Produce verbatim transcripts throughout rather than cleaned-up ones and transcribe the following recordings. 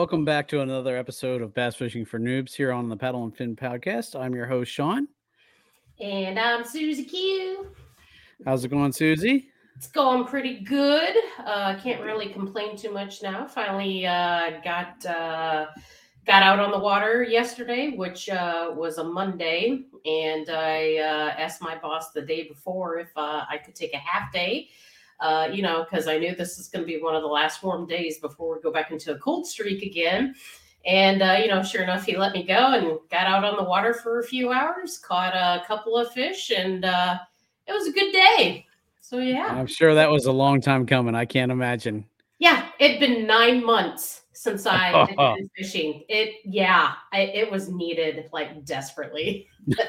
Welcome back to another episode of Bass Fishing for Noobs here on the Paddle and Fin podcast. I'm your host, Sean. And I'm Susie Q. How's it going, Susie? It's going pretty good. Uh, can't really complain too much now. Finally uh, got uh, got out on the water yesterday, which uh, was a Monday, and I uh, asked my boss the day before if uh, I could take a half day. Uh, you know, because I knew this is going to be one of the last warm days before we go back into a cold streak again. And, uh, you know, sure enough, he let me go and got out on the water for a few hours, caught a couple of fish, and uh, it was a good day. So, yeah. I'm sure that was a long time coming. I can't imagine. Yeah, it'd been nine months since I did been fishing. It, yeah, I, it was needed, like, desperately.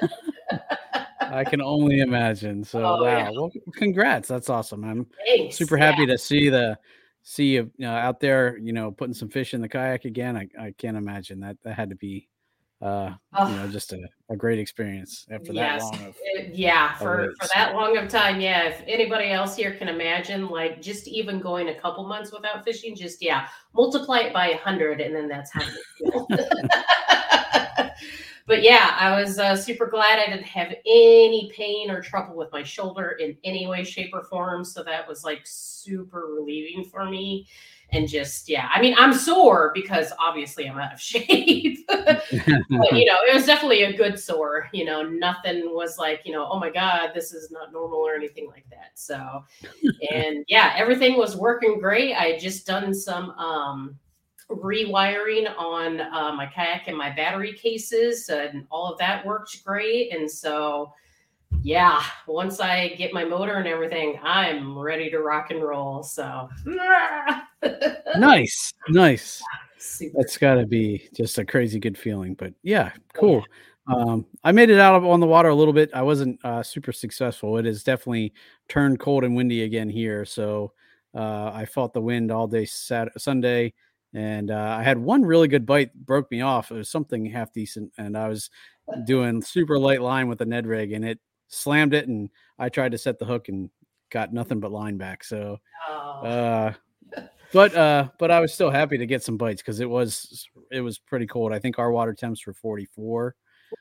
I can only imagine. So, Oh, wow. yeah. Well, congrats. That's awesome. I'm Thanks. super happy Yeah. to see the see you, you know, out there, you know, putting some fish in the kayak again. I, I can't imagine that that had to be, uh, Oh. you know, just a, a great experience after Yes. that long of. It- yeah, of for, wait. for that long of time. Yeah. If anybody else here can imagine, like, just even going a couple months without fishing, just, yeah, multiply it by a hundred, and then that's how you feel. But yeah, I was uh, super glad I didn't have any pain or trouble with my shoulder in any way, shape, or form. So that was like super relieving for me. And just, yeah, I mean, I'm sore because obviously I'm out of shape. But, you know, it was definitely a good sore. You know, nothing was like, you know, oh my God, this is not normal or anything like that. So, and yeah, everything was working great. I had just done some, um, rewiring on uh, my kayak and my battery cases, and all of that worked great. And so, yeah, once I get my motor and everything, I'm ready to rock and roll. So, Nice, nice. super. That's got to be just a crazy good feeling. But yeah, cool. Um, I made it out on the water a little bit. I wasn't uh, super successful. It has definitely turned cold and windy again here. So uh, I fought the wind all day Saturday, Sunday. And uh, I had one really good bite, broke me off. It was something half decent. And I was doing super light line with a Ned rig, and it slammed it. And I tried to set the hook and got nothing but line back. So, Oh. uh, but uh, but I was still happy to get some bites because it was it was pretty cold. I think our water temps were forty-four,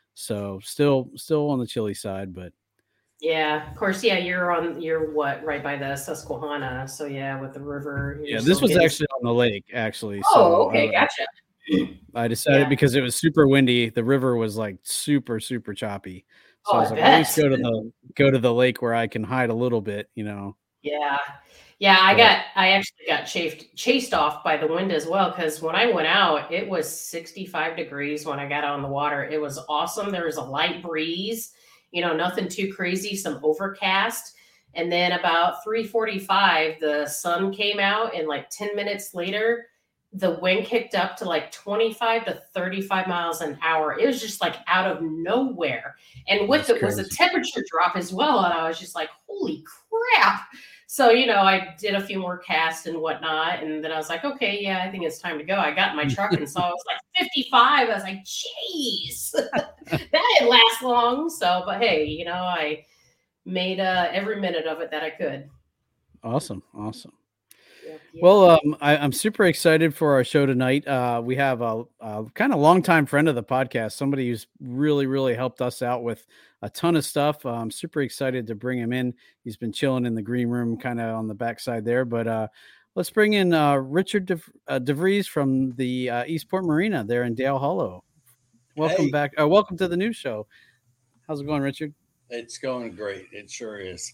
so still still on the chilly side. But Yeah, of course. Yeah, you're on. You're what? Right by the Susquehanna. So yeah, with the river. you're yeah, this still was getting- actually on the lake actually. Oh, so okay, uh, gotcha. I decided Yeah. because it was super windy, the river was like super super choppy. So Oh, I was I like, at least bet. go to the go to the lake where I can hide a little bit, you know. Yeah. Yeah, I But- got I actually got chased chased off by the wind as well, because when I went out, it was sixty-five degrees when I got out on the water. It was awesome. There was a light breeze, you know, nothing too crazy, some overcast. And then about three forty-five, the sun came out, and like ten minutes later, the wind kicked up to like twenty-five to thirty-five miles an hour. It was just like out of nowhere. And with That's it was a crazy. temperature drop as well. And I was just like, holy crap. So, you know, I did a few more casts and whatnot. And then I was like, okay, yeah, I think it's time to go. I got in my truck and saw it was like fifty-five. I was like, jeez, that didn't last long. So, but hey, you know, I made uh, every minute of it that I could. Awesome, awesome. Yeah, yeah. Well, um, I, I'm super excited for our show tonight. Uh, we have a, a kind of longtime friend of the podcast, somebody who's really, really helped us out with a ton of stuff. Uh, I'm super excited to bring him in. He's been chilling in the green room, kind of on the backside there. But uh, let's bring in uh, Richard De, uh, DeVries from the uh, Eastport Marina there in Dale Hollow. Welcome Hey. back. Uh, welcome to the new show. How's it going, Richard? It's going great. It sure is.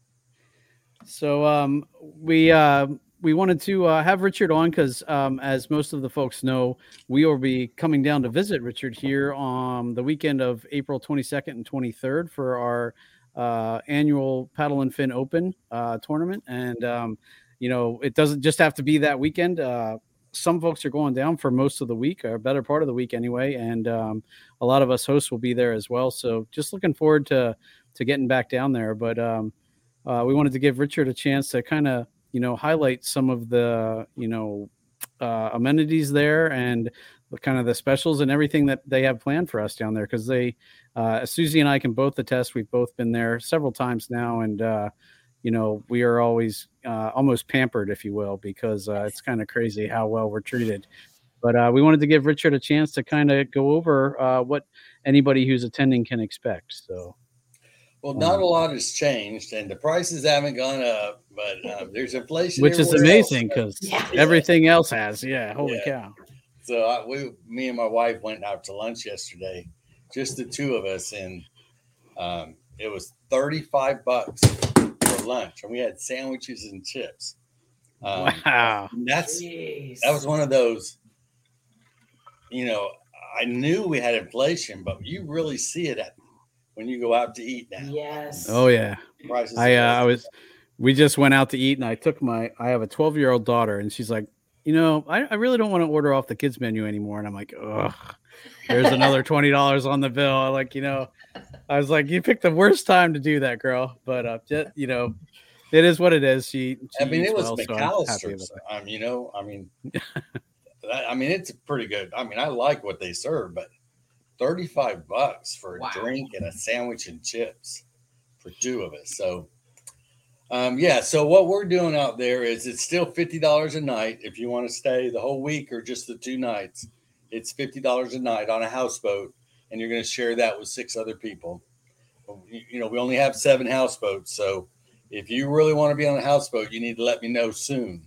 So um, we uh, we wanted to uh, have Richard on because, um, as most of the folks know, we will be coming down to visit Richard here on the weekend of April twenty-second and twenty-third for our uh, annual Paddle and Fin Open uh, tournament. And um, you know, it doesn't just have to be that weekend. Uh, some folks are going down for most of the week, or a better part of the week anyway. And um, a lot of us hosts will be there as well. So just looking forward to to getting back down there. But um, uh, we wanted to give Richard a chance to kind of, you know, highlight some of the, you know, uh, amenities there and the kind of the specials and everything that they have planned for us down there. Cause they, uh, Susie and I can both attest, we've both been there several times now. And, uh, you know, we are always uh, almost pampered, if you will, because uh, it's kind of crazy how well we're treated. But uh, we wanted to give Richard a chance to kind of go over uh, what anybody who's attending can expect. So, Well, not um, a lot has changed, and the prices haven't gone up, but uh, there's inflation, which is everywhere else. amazing because Yeah. everything else has. Yeah, holy Yeah. cow. So I, we, me and my wife went out to lunch yesterday, just the two of us, and um, it was thirty-five bucks for lunch, and we had sandwiches and chips. Um, Wow. and that's Jeez. that was one of those. You know, I knew we had inflation, but you really see it at when you go out to eat now. Yes. Oh yeah. Prices. I uh, are- I was. We just went out to eat, and I took my. I have a twelve year old daughter, and she's like, you know, I, I really don't want to order off the kids menu anymore. And I'm like, ugh, there's another twenty dollars on the bill. I like, you know, I was like, you picked the worst time to do that, girl. But uh, just, you know, it is what it is. She. she I mean, eats it was well, so I'm happy with McAllister's. it. Um, you know, I mean, I I mean, it's pretty good. I mean, I like what they serve, but thirty-five bucks for a Wow. drink and a sandwich and chips for two of us. So, um, yeah. So what we're doing out there is it's still fifty dollars a night if you want to stay the whole week or just the two nights. It's fifty dollars a night on a houseboat, and you're going to share that with six other people. You you know, we only have seven houseboats, so if you really want to be on a houseboat, you need to let me know soon.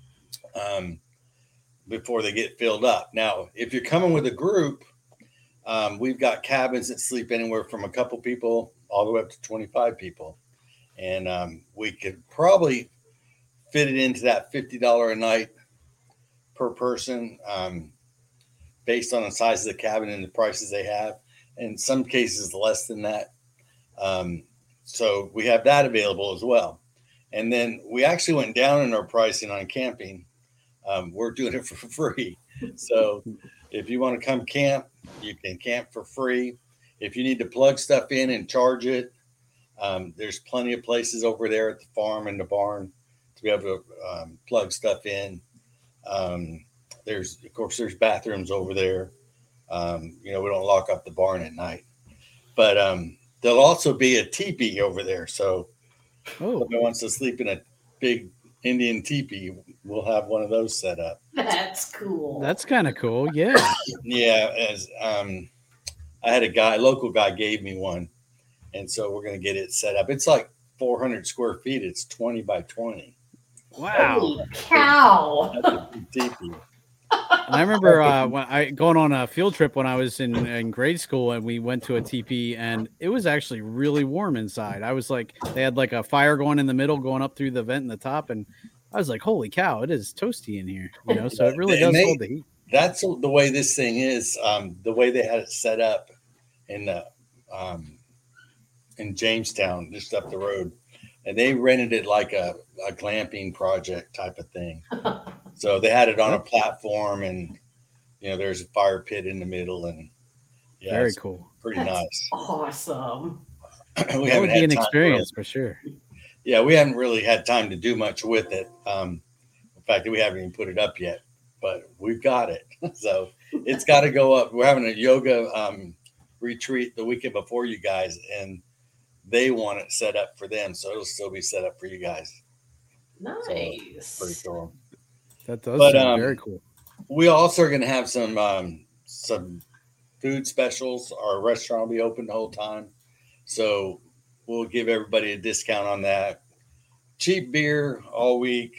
Um, before they get filled up. Now, if you're coming with a group, um, we've got cabins that sleep anywhere from a couple people all the way up to twenty-five people. And um, we could probably fit it into that fifty dollars a night per person um, based on the size of the cabin and the prices they have. In some cases, less than that. Um, so we have that available as well. And then we actually went down in our pricing on camping. Um, we're doing it for free. So if you want to come camp, you can camp for free. If you need to plug stuff in and charge it, um, there's plenty of places over there at the farm and the barn to be able to um, plug stuff in. Um, there's, of course, there's bathrooms over there. Um, you know, we don't lock up the barn at night, but um, there'll also be a teepee over there. So Oh, if wants to sleep in a big Indian teepee, we'll have one of those set up. That's cool. that's kind of cool. Yeah. Yeah, as um, I had a guy, local guy, gave me one, and so we're going to get it set up. It's like four hundred square feet. It's twenty by twenty. Wow. Holy cow. That's a big teepee. And I remember uh, when I going on a field trip when I was in, in grade school, and we went to a teepee, and it was actually really warm inside. I was like, they had like a fire going in the middle, going up through the vent in the top, and I was like, holy cow, it is toasty in here, you know. So it really And does they- hold the heat. That's the way this thing is. Um, the way they had it set up in the um, in Jamestown, just up the road, and they rented it like a, a glamping project type of thing. So they had it on a platform, and you know, there's a fire pit in the middle, and yeah, Very it's cool. pretty That's nice. awesome. we That would haven't be had an time experience for sure. really- yeah, we haven't really had time to do much with it. Um, in fact, we haven't even put it up yet, but we've got it. So it's got to go up. We're having a yoga um, retreat the weekend before you guys, and they want it set up for them, so it'll still be set up for you guys. Nice. Pretty cool. That does But, sound um, very cool. We also are going to have some um, some food specials. Our restaurant will be open the whole time, so we'll give everybody a discount on that. Cheap beer all week.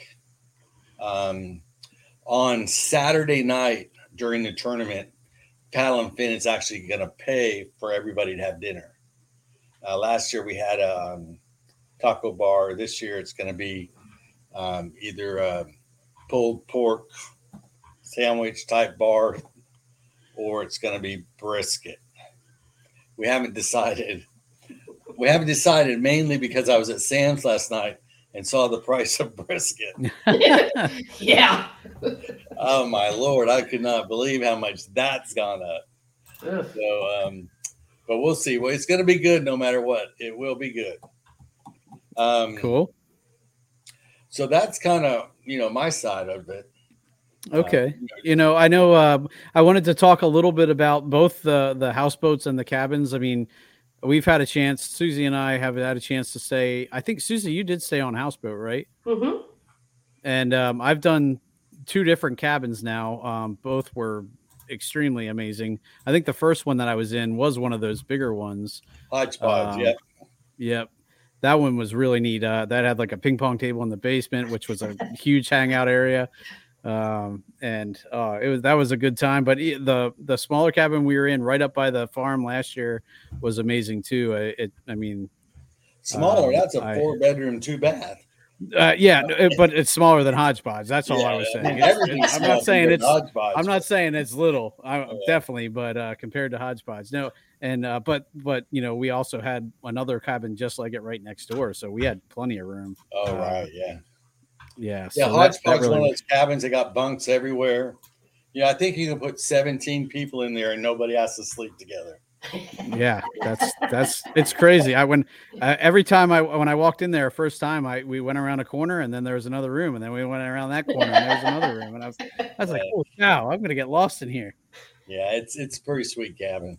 Um, on Saturday night during the tournament, Paddle and Fin is actually going to pay for everybody to have dinner. Uh, last year we had a um, taco bar. This year it's going to be um, either a pulled pork sandwich type bar, or it's going to be brisket. We haven't decided. We haven't decided mainly because I was at Sam's last night and saw the price of brisket. Yeah. Oh my Lord, I could not believe how much that's gone up. Ugh. So, um, but we'll see. Well, it's going to be good no matter what. It will be good. Um, Cool. So that's kind of, you know, my side of it. Okay. Uh, You know, I know uh, I wanted to talk a little bit about both the the houseboats and the cabins. I mean, we've had a chance. Susie and I have had a chance to stay. I think Susie, you did stay on houseboat, right? Mm-hmm. And um, I've done two different cabins now. Um, both were extremely amazing. I think the first one that I was in was one of those bigger ones. Hodgepodge, Um, yeah. Yep. That one was really neat. Uh, that had like a ping pong table in the basement, which was a huge hangout area. Um, and uh, it was that was a good time. But the the smaller cabin we were in right up by the farm last year was amazing too. It, it I mean, smaller. um, That's a I- four bedroom, two bath. Uh, yeah, it- but it's smaller than Hodgepodge. That's all Yeah, I was saying. I mean, It's- everything's it's- I'm small not saying compared it's. to Hodgepodge. I'm not saying it's little. I, Yeah. Definitely, but uh, compared to Hodgepodge, no. And uh, but but you know, we also had another cabin just like it right next door, so we had plenty of room. Oh, Uh, right, yeah. Yeah, Yeah, so that- Hodgepodge that is one really- of those cabins that got bunks everywhere. Yeah, I think you can put seventeen people in there and nobody has to sleep together. yeah, that's that's it's crazy. I when uh, every time I when I walked in there first time, I we went around a corner and then there was another room and then we went around that corner and there was another room and I was I was like, oh cow, I'm gonna get lost in here. Yeah, it's it's a pretty sweet cabin.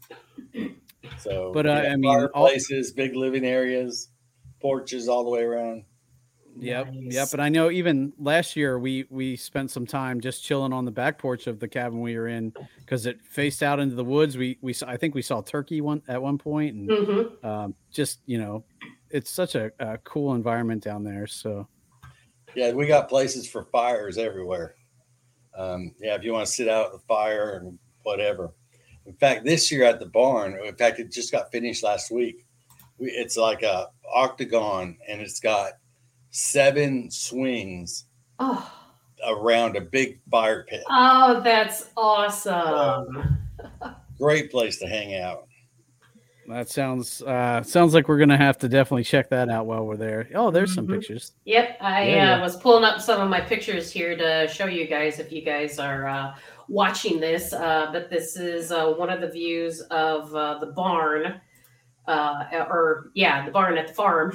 So, But, uh, yeah, I mean, all- fireplaces, big living areas, porches all the way around. Yep, Nice. yep. And I know even last year we we spent some time just chilling on the back porch of the cabin we were in because it faced out into the woods. We we saw, I think we saw turkey one at one point, and Mhm. um, just you know, it's such a, a cool environment down there. So Yeah, we got places for fires everywhere. Um, yeah, if you want to sit out at the fire and whatever. In fact, this year at the barn, in fact, it just got finished last week. We, it's like a octagon, and it's got seven swings Oh. around a big fire pit. Oh, that's awesome. Great place to hang out. that sounds uh, sounds like we're gonna have to definitely check that out while we're there. Oh, there's some Mhm. pictures. Yep, I Yeah, uh, yeah. was pulling up some of my pictures here to show you guys if you guys are uh, watching this. Uh, but this is uh, one of the views of uh, the barn, uh, or yeah, the barn at the farm,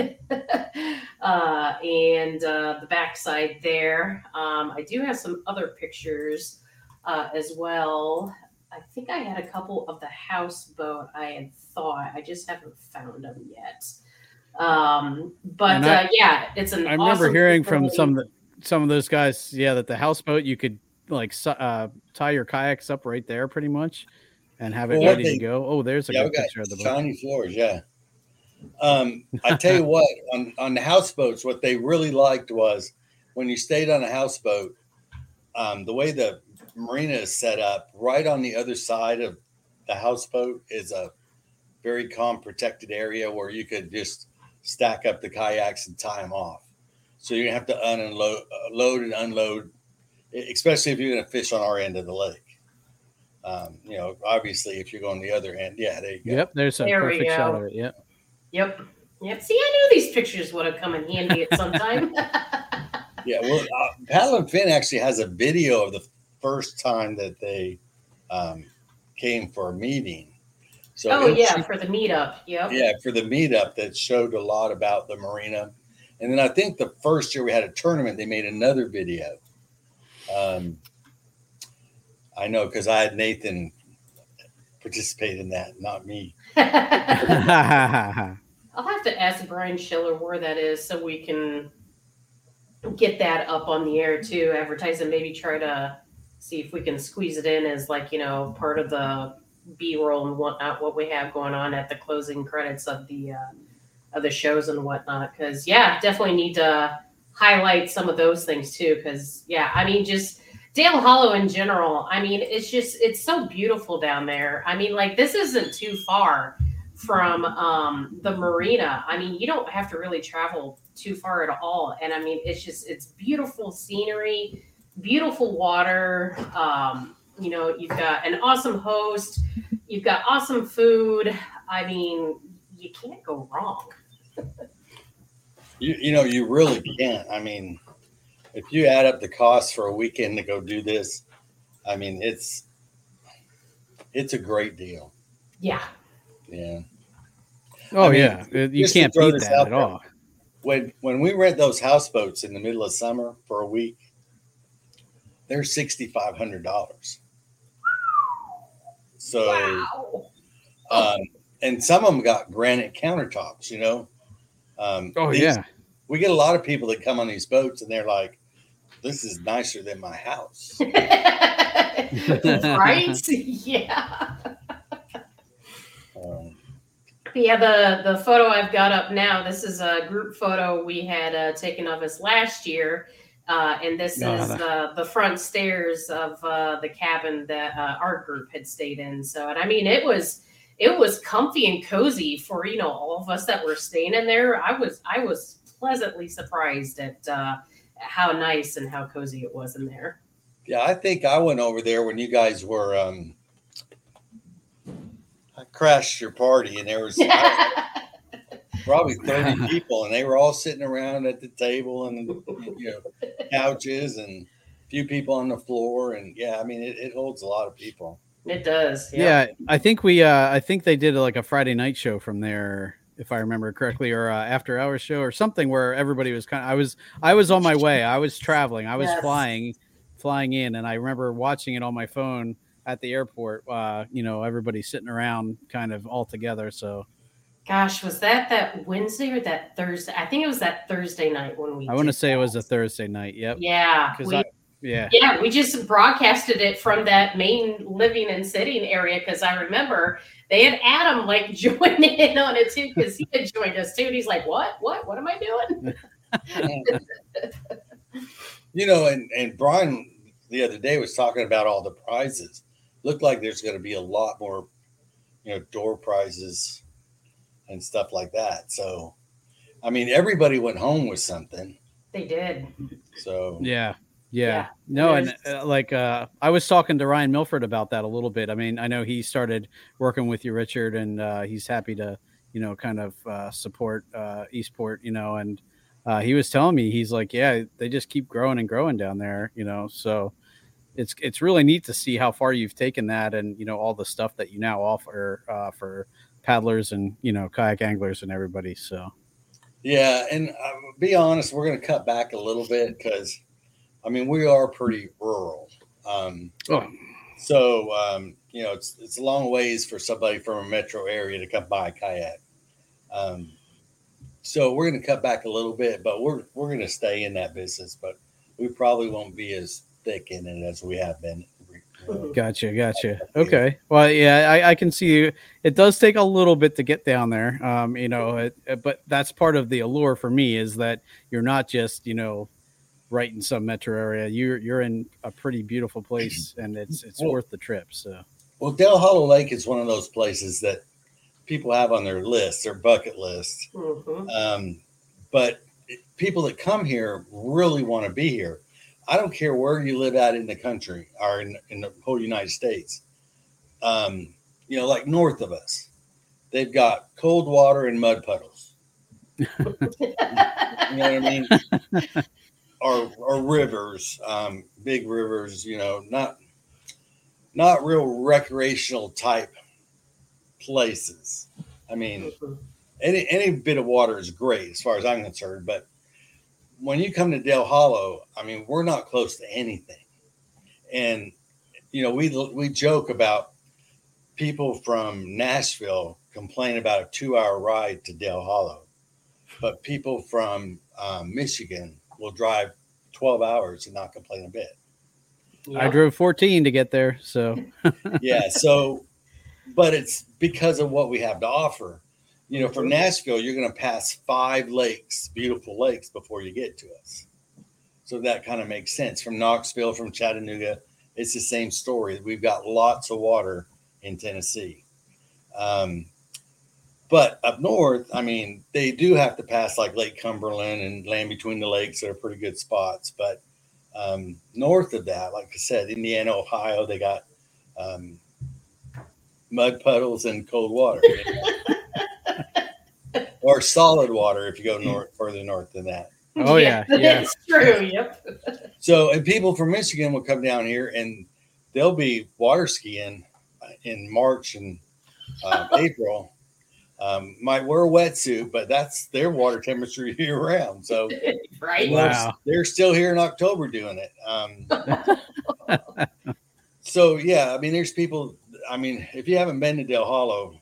uh, and uh, the backside there. Um, I do have some other pictures uh, as well. I think I had a couple of the houseboat. I had thought I just haven't found them yet. Um, but And I- uh, yeah, it's an. I remember awesome hearing from facility. some of the, some of those guys, yeah, that the houseboat you could like su- uh, tie your kayaks up right there, pretty much, and have it Well, ready they- to go. Oh, there's a Yeah, we good got picture of the boat. shiny floors. Yeah. Um, I tell you what, on, on the houseboats, what they really liked was when you stayed on a houseboat, um, the way the marina is set up, right on the other side of the houseboat is a very calm, protected area where you could just stack up the kayaks and tie them off. So you have to unload, load and unload, especially if you're going to fish on our end of the lake. Um, you know, obviously, if you're going the other end, yeah, there you go. Yep, there's a There we perfect shot go. of it. Yep. Yep. Yep. See, I knew these pictures would have come in handy at some time. Yeah, well, uh, Paddle and Fin actually has a video of the first time that they um, came for a meeting. So oh it'll yeah, show- for the meetup. Yep. yeah, for the meetup that showed a lot about the marina. And then I think the first year we had a tournament, they made another video. Um, I know because I had Nathan participate in that, not me. yeah, I'll have to ask Brian Schiller where that is so we can get that up on the air too, advertise and maybe try to see if we can squeeze it in as like, you know, part of the B-roll and whatnot, what we have going on at the closing credits of the uh, of the shows and whatnot. Because yeah, definitely need to highlight some of those things too. Because yeah, I mean, just Dale Hollow in general. I mean, it's just it's so beautiful down there. I mean, like this isn't too far from um, the marina. I mean, you don't have to really travel too far at all. And I mean, it's just it's beautiful scenery, beautiful water. Um, you know, you've got an awesome host. You've got awesome food. I mean, you can't go wrong. You, you know, you really can't. I mean, if you add up the cost for a weekend to go do this, I mean, it's it's a great deal. Yeah. Yeah. oh I mean, yeah, It- you just to can't throw beat this that out at there, all. When when we rent those houseboats in the middle of summer for a week, they're sixty five hundred dollars. So, Wow. um, and some of them got granite countertops. You know. Um, Oh these- yeah, we get a lot of people that come on these boats and they're like, this is nicer than my house. Right? Yeah. Um, Yeah, the, the photo I've got up now, this is a group photo we had uh, taken of us last year. Uh, and this Oh, is that- uh, the front stairs of uh, the cabin that uh, our group had stayed in. So, and I mean, it was it was comfy and cozy for, you know, all of us that were staying in there. I was I was pleasantly surprised at uh, how nice and how cozy it was in there. yeah, I think I went over there when you guys were. Um, I crashed your party, and there was probably thirty people, and they were all sitting around at the table and you know couches, and a few people on the floor, and yeah, I mean it, it holds a lot of people. It does. Yeah, I think we uh I think they did like a Friday night show from there, if I remember correctly, or uh, after hours show or something where everybody was kind of I was I was on my way. I was traveling. I was Yes. flying flying in, and I remember watching it on my phone at the airport. Uh, you know, everybody sitting around kind of all together. So Gosh, was that that Wednesday or that Thursday? I think it was that Thursday night when we. I want to did say it that. was a Thursday night. Yep. Yeah, 'Cause we, I- Yeah. yeah, we just broadcasted it from that main living and sitting area because I remember they had Adam like join in on it too because he had joined us too. And he's like, "What? What? What am I doing?" You know, and and Brian the other day was talking about all the prizes. Looked like there's going to be a lot more, you know, door prizes and stuff like that. So, I mean, everybody went home with something. They did. So Yeah. Yeah. Yeah. No, and There's- uh, like uh, I was talking to Ryan Milford about that a little bit. I mean, I know he started working with you, Richard, and uh, he's happy to, you know, kind of uh, support uh, Eastport, you know, and uh, he was telling me, he's like, yeah, they just keep growing and growing down there, you know, so it's it's really neat to see how far you've taken that, and you know all the stuff that you now offer uh, for paddlers and you know kayak anglers and everybody. So yeah, and uh, be honest, we're going to cut back a little bit because, I mean, we are pretty rural. Um, oh, so um, you know, it's it's a long ways for somebody from a metro area to come buy a kayak. Um, so we're going to cut back a little bit, but we're we're going to stay in that business, but we probably won't be as thick in it as we have been. Uh, gotcha, gotcha. Okay, well, yeah, I, I can see it does take a little bit to get down there. Um, you know, it, but that's part of the allure for me is that you're not just you know right in some metro area. You're you're in a pretty beautiful place, and it's it's Well- worth the trip. So Well, Del Hollow Lake is one of those places that people have on their list, their bucket list. Mhm. Um, but people that come here really want to be here. I don't care where you live out in the country or in, in the whole United States. Um, you know, like north of us, they've got cold water and mud puddles. You know what I mean? or, or rivers, um, big rivers. You know, not not real recreational type places. I mean, Mhm. any any bit of water is great as far as I'm concerned, but when you come to Del Hollow, I mean, we're not close to anything. And you know, we we joke about people from Nashville complain about a two-hour ride to Del Hollow, but people from um, Michigan will drive twelve hours and not complain a bit. I Yep. drove fourteen to get there. So Yeah, so but it's because of what we have to offer. You know, from Mhm. Nashville, you're going to pass five lakes, beautiful lakes, before you get to us. So that kind of makes sense. From Knoxville, from Chattanooga, it's the same story. We've got lots of water in Tennessee. Um, but up north, I mean, they do have to pass like Lake Cumberland and land between the lakes that are pretty good spots. But um, north of that, like I said, Indiana, Ohio, they got um, mud puddles and cold water. Or solid water if you go north, further north than that. Oh, yeah, yeah. It's true. Yep. So, and people from Michigan will come down here and they'll be water skiing in March and uh, April. Um, might wear a wetsuit, but that's their water temperature year round. So Right. they're, Wow. they're still here in October doing it. Um, so yeah, I mean, there's people. I mean, if you haven't been to Del Hollow,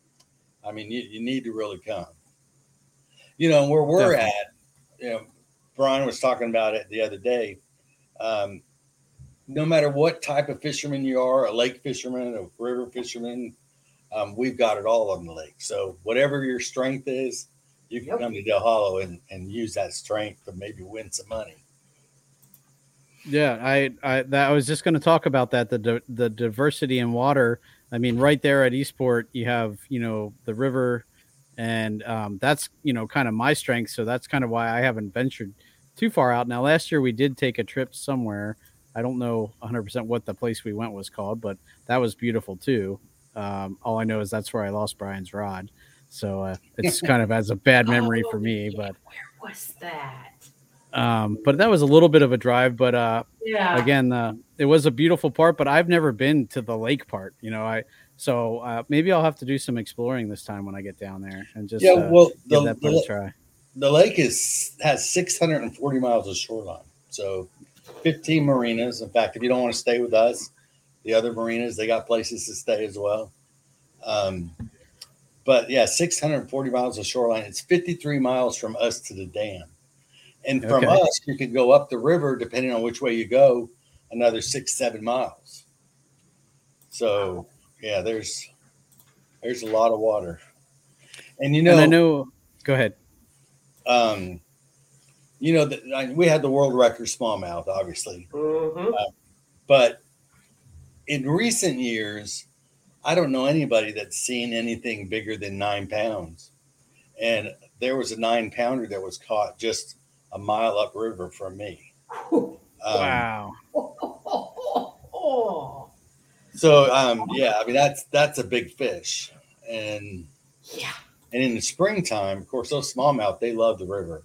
I mean, you, you need to really come. You know, where we're Definitely. at, you know, Brian was talking about it the other day. Um, no matter what type of fisherman you are, a lake fisherman, a river fisherman, um, we've got it all on the lake. So whatever your strength is, you can yep. come to Del Hollow and, and use that strength to maybe win some money. Yeah, I I, that, I was just going to talk about that, the the diversity in water. I mean, right there at Eastport, you have, you know, the river, and um, that's, you know, kind of my strength. So that's kind of why I haven't ventured too far out. Now, last year we did take a trip somewhere. I don't know one hundred percent what the place we went was called, but that was beautiful too. Um, all I know is that's where I lost Brian's rod. So uh, it's kind of as a bad memory oh, for me. Yeah. But Where was that? Um, but that was a little bit of a drive, but, uh, yeah, again, uh, it was a beautiful part, but I've never been to the lake part, you know, I, so, uh, maybe I'll have to do some exploring this time when I get down there and just, yeah, uh, well, give the, that part the, a try. The lake is, has six hundred forty miles of shoreline. So fifteen marinas. In fact, if you don't want to stay with us, the other marinas, they got places to stay as well. Um, but yeah, six hundred forty miles of shoreline. It's fifty-three miles from us to the dam. And from Okay. us, you could go up the river, depending on which way you go, another six, seven miles. So, yeah, there's there's a lot of water. And, you know, and I know, go ahead. Um, you know, the, we had the world record smallmouth, obviously. Mm-hmm. Uh, but in recent years, I don't know anybody that's seen anything bigger than nine pounds. And there was a nine pounder that was caught just a mile upriver from me. Um, Wow. So, um, yeah, I mean, that's, that's a big fish. And, yeah. And in the springtime, of course, those smallmouth, they love the river.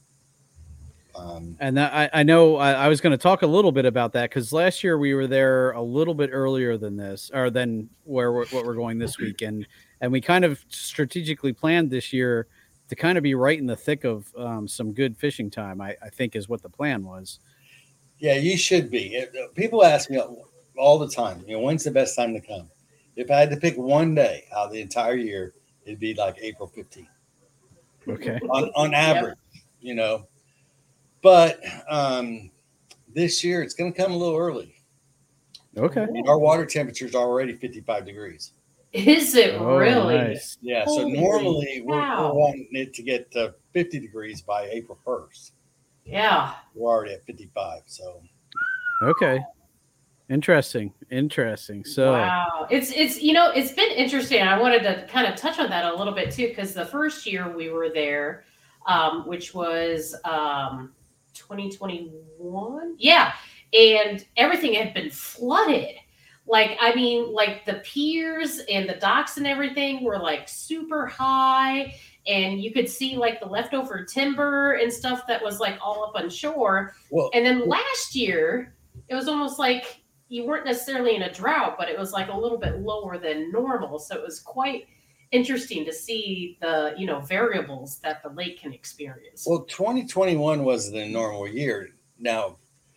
Um, and that, I, I know I, I was going to talk a little bit about that, because last year we were there a little bit earlier than this, or than where we're, what we're going this weekend. And we kind of strategically planned this year to kind of be right in the thick of um, some good fishing time, I, I think is what the plan was. Yeah, you should be. It, people ask me all the time, you know, when's the best time to come? If I had to pick one day out of the entire year, it'd be like April fifteenth. Okay. On, on average, yep. you know. But um, this year, it's going to come a little early. Okay. I mean, our water temperature is already fifty-five degrees. Is it oh, really? Nice. Yeah. Holy so normally we're, wow. we're wanting it to get to fifty degrees by April first. Yeah. We're already at fifty-five. So. Okay. Interesting. Interesting. So. Wow. It's, it's, you know, it's been interesting. I wanted to kind of touch on that a little bit too, because the first year we were there, um, which was um, twenty twenty-one. Yeah. And everything had been flooded. Like, I mean, like the piers and the docks and everything were like super high, and you could see like the leftover timber and stuff that was like all up on shore. Well, and then last year, it was almost like you weren't necessarily in a drought, but it was like a little bit lower than normal. So it was quite interesting to see the, you know, variables that the lake can experience. Well, twenty twenty-one was the normal year. Now,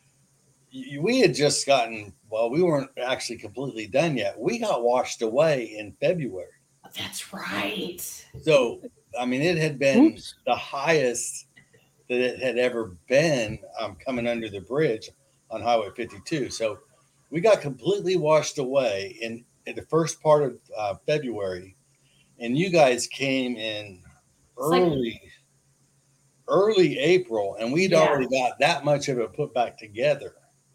we had just gotten, well, we weren't actually completely done yet. We got washed away in February. That's right. So, I mean, it had been Oops. the highest that it had ever been um, coming under the bridge on Highway fifty-two. So we got completely washed away in, in the first part of uh, February. And you guys came in early, like, early April, and we'd yeah. already got that much of it put back together.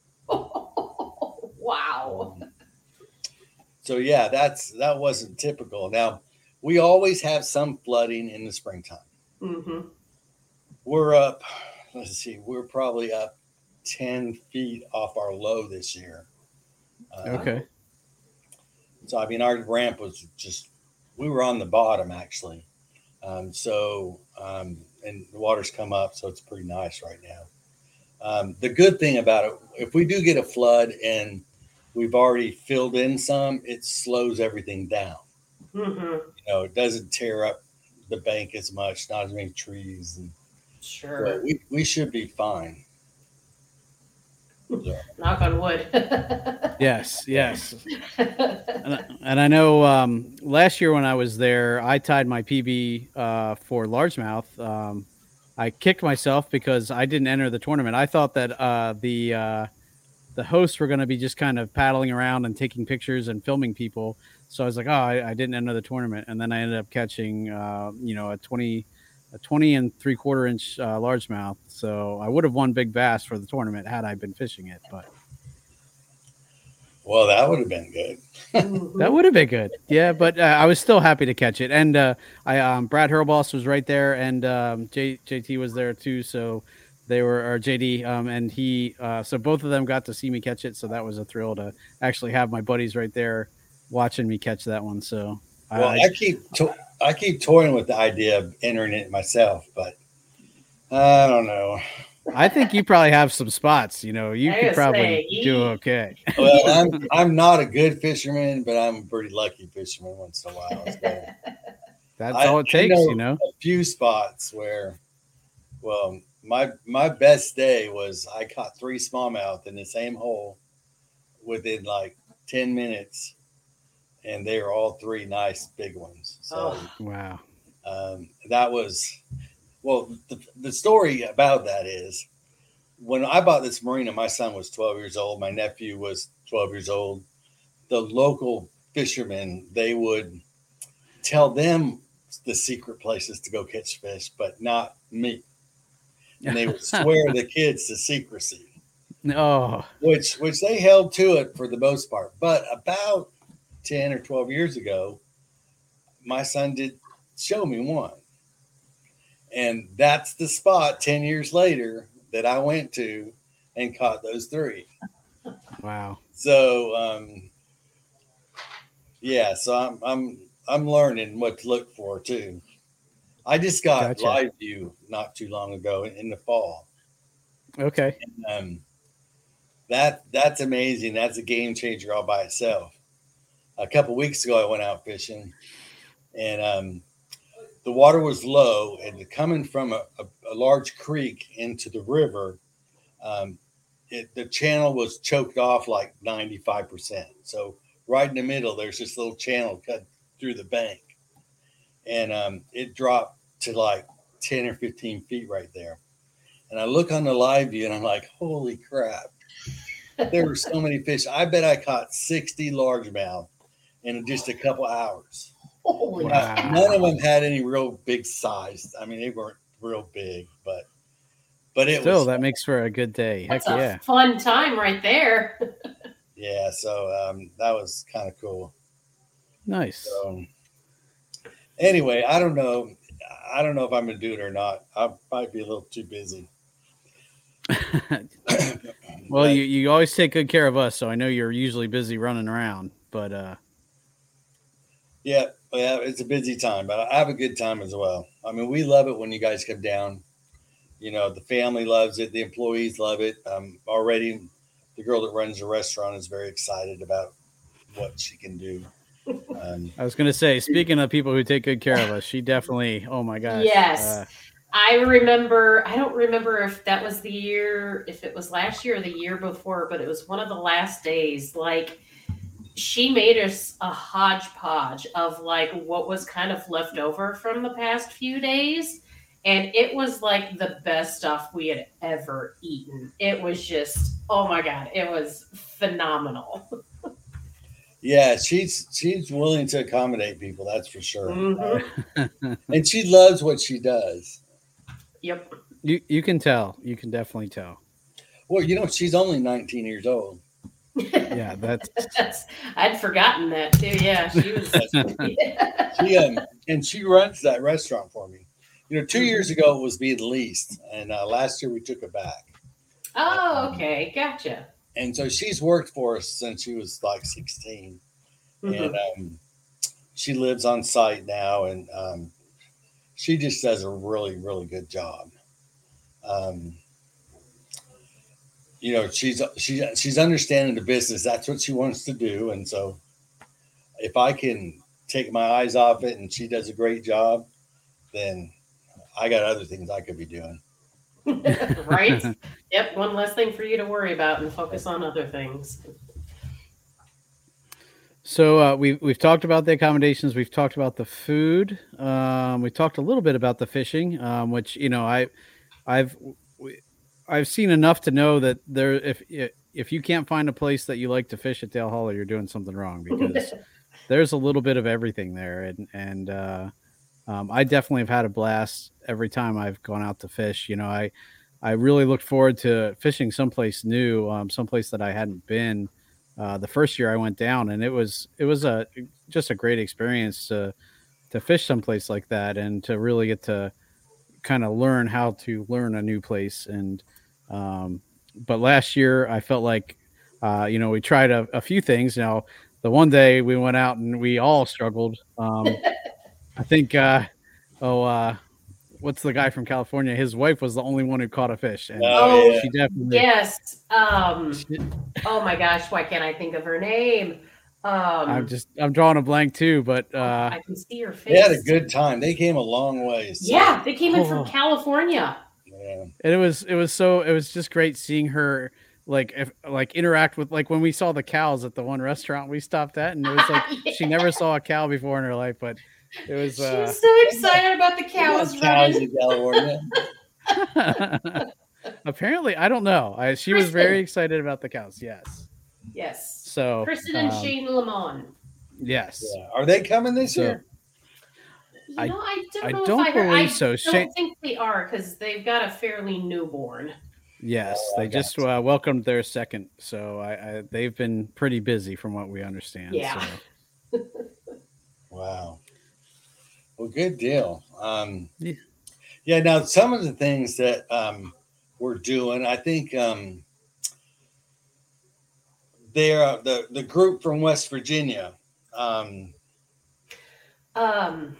Oh, wow. Um, so yeah, that's that wasn't typical. Now, we always have some flooding in the springtime. Mm-hmm. We're up, let's see, we're probably up ten feet off our low this year. Uh, okay. So, I mean, our ramp was just, we were on the bottom actually. Um, so, um, and the water's come up, so it's pretty nice right now. Um, the good thing about it, if we do get a flood and we've already filled in some, it slows everything down. Mm-hmm. You know, it doesn't tear up the bank as much, not as many trees. And sure. so we, we should be fine. Yeah. Knock on wood. Yes, yes. and, I, and I know um, last year when I was there, I tied my P B uh, for largemouth. Um, I kicked myself because I didn't enter the tournament. I thought that uh, the uh, the hosts were going to be just kind of paddling around and taking pictures and filming people. So I was like, oh, I, I didn't enter the tournament, and then I ended up catching, uh, you know, a twenty, a twenty and three quarter inch uh, largemouth. So I would have won big bass for the tournament had I been fishing it, but. Well, that would have been good. That would have been good. Yeah, but uh, I was still happy to catch it. And uh, I um, Brad Hurlboss was right there, and um, J, JT was there too. So they were, or J D, um, and he, uh, so both of them got to see me catch it. So that was a thrill to actually have my buddies right there watching me catch that one. So well, I, I keep to- I keep toying with the idea of entering it myself, but I don't know. I think you probably have some spots. You know, you could probably say, do okay. Well, I'm I'm not a good fisherman, but I'm a pretty lucky fisherman once in a while. So that's I, all it takes, know you know. A few spots where, well, my my best day was I caught three smallmouth in the same hole within like ten minutes, and they were all three nice big ones. So oh, wow, um, that was. Well, the, the story about that is when I bought this marina, my son was twelve years old. My nephew was twelve years old. The local fishermen, they would tell them the secret places to go catch fish, but not me. And they would swear the kids to secrecy. Oh, which, which they held to it for the most part. But about ten or twelve years ago, my son did show me one. And that's the spot ten years later that I went to and caught those three. Wow. So, um, yeah, so I'm, I'm, I'm learning what to look for too. I just got gotcha. Live View not too long ago in, in the fall. Okay. And, um, that, that's amazing. That's a game changer all by itself. A couple weeks ago, I went out fishing and, um, the water was low, and coming from a, a, a large creek into the river, um, it, the channel was choked off like ninety-five percent. So right in the middle, there's this little channel cut through the bank. And um, it dropped to like ten or fifteen feet right there. And I look on the live view, and I'm like, holy crap. There were so many fish. I bet I caught sixty largemouth in just a couple hours. Holy wow. None of them had any real big size. I mean, they weren't real big, but but it still was that makes for a good day. That's Heck a yeah, fun time right there. Yeah, so um, that was kind of cool. Nice. So, anyway, I don't know. I don't know if I'm gonna do it or not. I might be a little too busy. Well, but, you you always take good care of us, so I know you're usually busy running around, but uh. Yeah, yeah, it's a busy time, but I have a good time as well. I mean, we love it when you guys come down. You know, the family loves it. The employees love it. Um, already, the girl that runs the restaurant is very excited about what she can do. Um, I was going to say, speaking of people who take good care of us, she definitely, oh my gosh. Yes. Uh, I remember, I don't remember if that was the year, if it was last year or the year before, but it was one of the last days. Like, she made us a hodgepodge of like what was kind of left over from the past few days. And it was like the best stuff we had ever eaten. It was just, oh my God, it was phenomenal. Yeah, she's she's willing to accommodate people, that's for sure. Mm-hmm. And she loves what she does. Yep. You you can tell. You can definitely tell. Well, you know, she's only nineteen years old. Yeah, that's, that's I'd forgotten that too. Yeah, she was. Yeah. She um, and she runs that restaurant for me. You know, two years ago it was being leased, and uh, last year we took it back. Oh, okay, gotcha. And so she's worked for us since she was like sixteen, mm-hmm. and um, she lives on site now, and um, she just does a really, really good job. Um, you know, she's she's she's understanding the business. That's what she wants to do, and so if I can take my eyes off it, and she does a great job, then I got other things I could be doing. Right? Yep. One less thing for you to worry about and focus on other things. So uh, we've we've talked about the accommodations. We've talked about the food. Um, we talked a little bit about the fishing, um, which you know I I've we, I've seen enough to know that there if if you can't find a place that you like to fish at Dale Hollow, you're doing something wrong because there's a little bit of everything there, and and uh, um, I definitely have had a blast every time I've gone out to fish. You know, I I really looked forward to fishing someplace new, um, someplace that I hadn't been. Uh, the first year I went down, and it was it was a just a great experience to to fish someplace like that, and to really get to kind of learn how to learn a new place. And um, but last year I felt like uh, you know we tried a, a few things. Now the one day we went out and we all struggled. Um, I think uh, oh uh, what's the guy from California? His wife was the only one who caught a fish, and Oh, she definitely yes. Um, she- oh my gosh, why can't I think of her name? Um, I'm just I'm drawing a blank too, but uh, I can see her face. They had a good time. They came a long way. So, Yeah, they came in Oh. from California. yeah. and it was it was so it was just great seeing her like if like interact with like when we saw the cows at the one restaurant we stopped at, and it was like Yeah. she never saw a cow before in her life, but it was She uh, was so excited about the They cows got cows running. in California. apparently I don't know. I, she was Kristen. very excited about the cows. Yes. Yes. So Kristen and um, Shane Lamont. yes. Yeah. Are they coming this So- year? You I- know, I don't I know don't if I heard. believe I so. don't Shane- think they are because they've got a fairly newborn. Yes, Oh, I they just got uh, welcomed their second, so I, I they've been pretty busy from what we understand. Yeah. So. Wow. Well, good deal. Um, Yeah. yeah. Now, some of the things that um, we're doing, I think um, they're uh, the the group from West Virginia. Um, Um.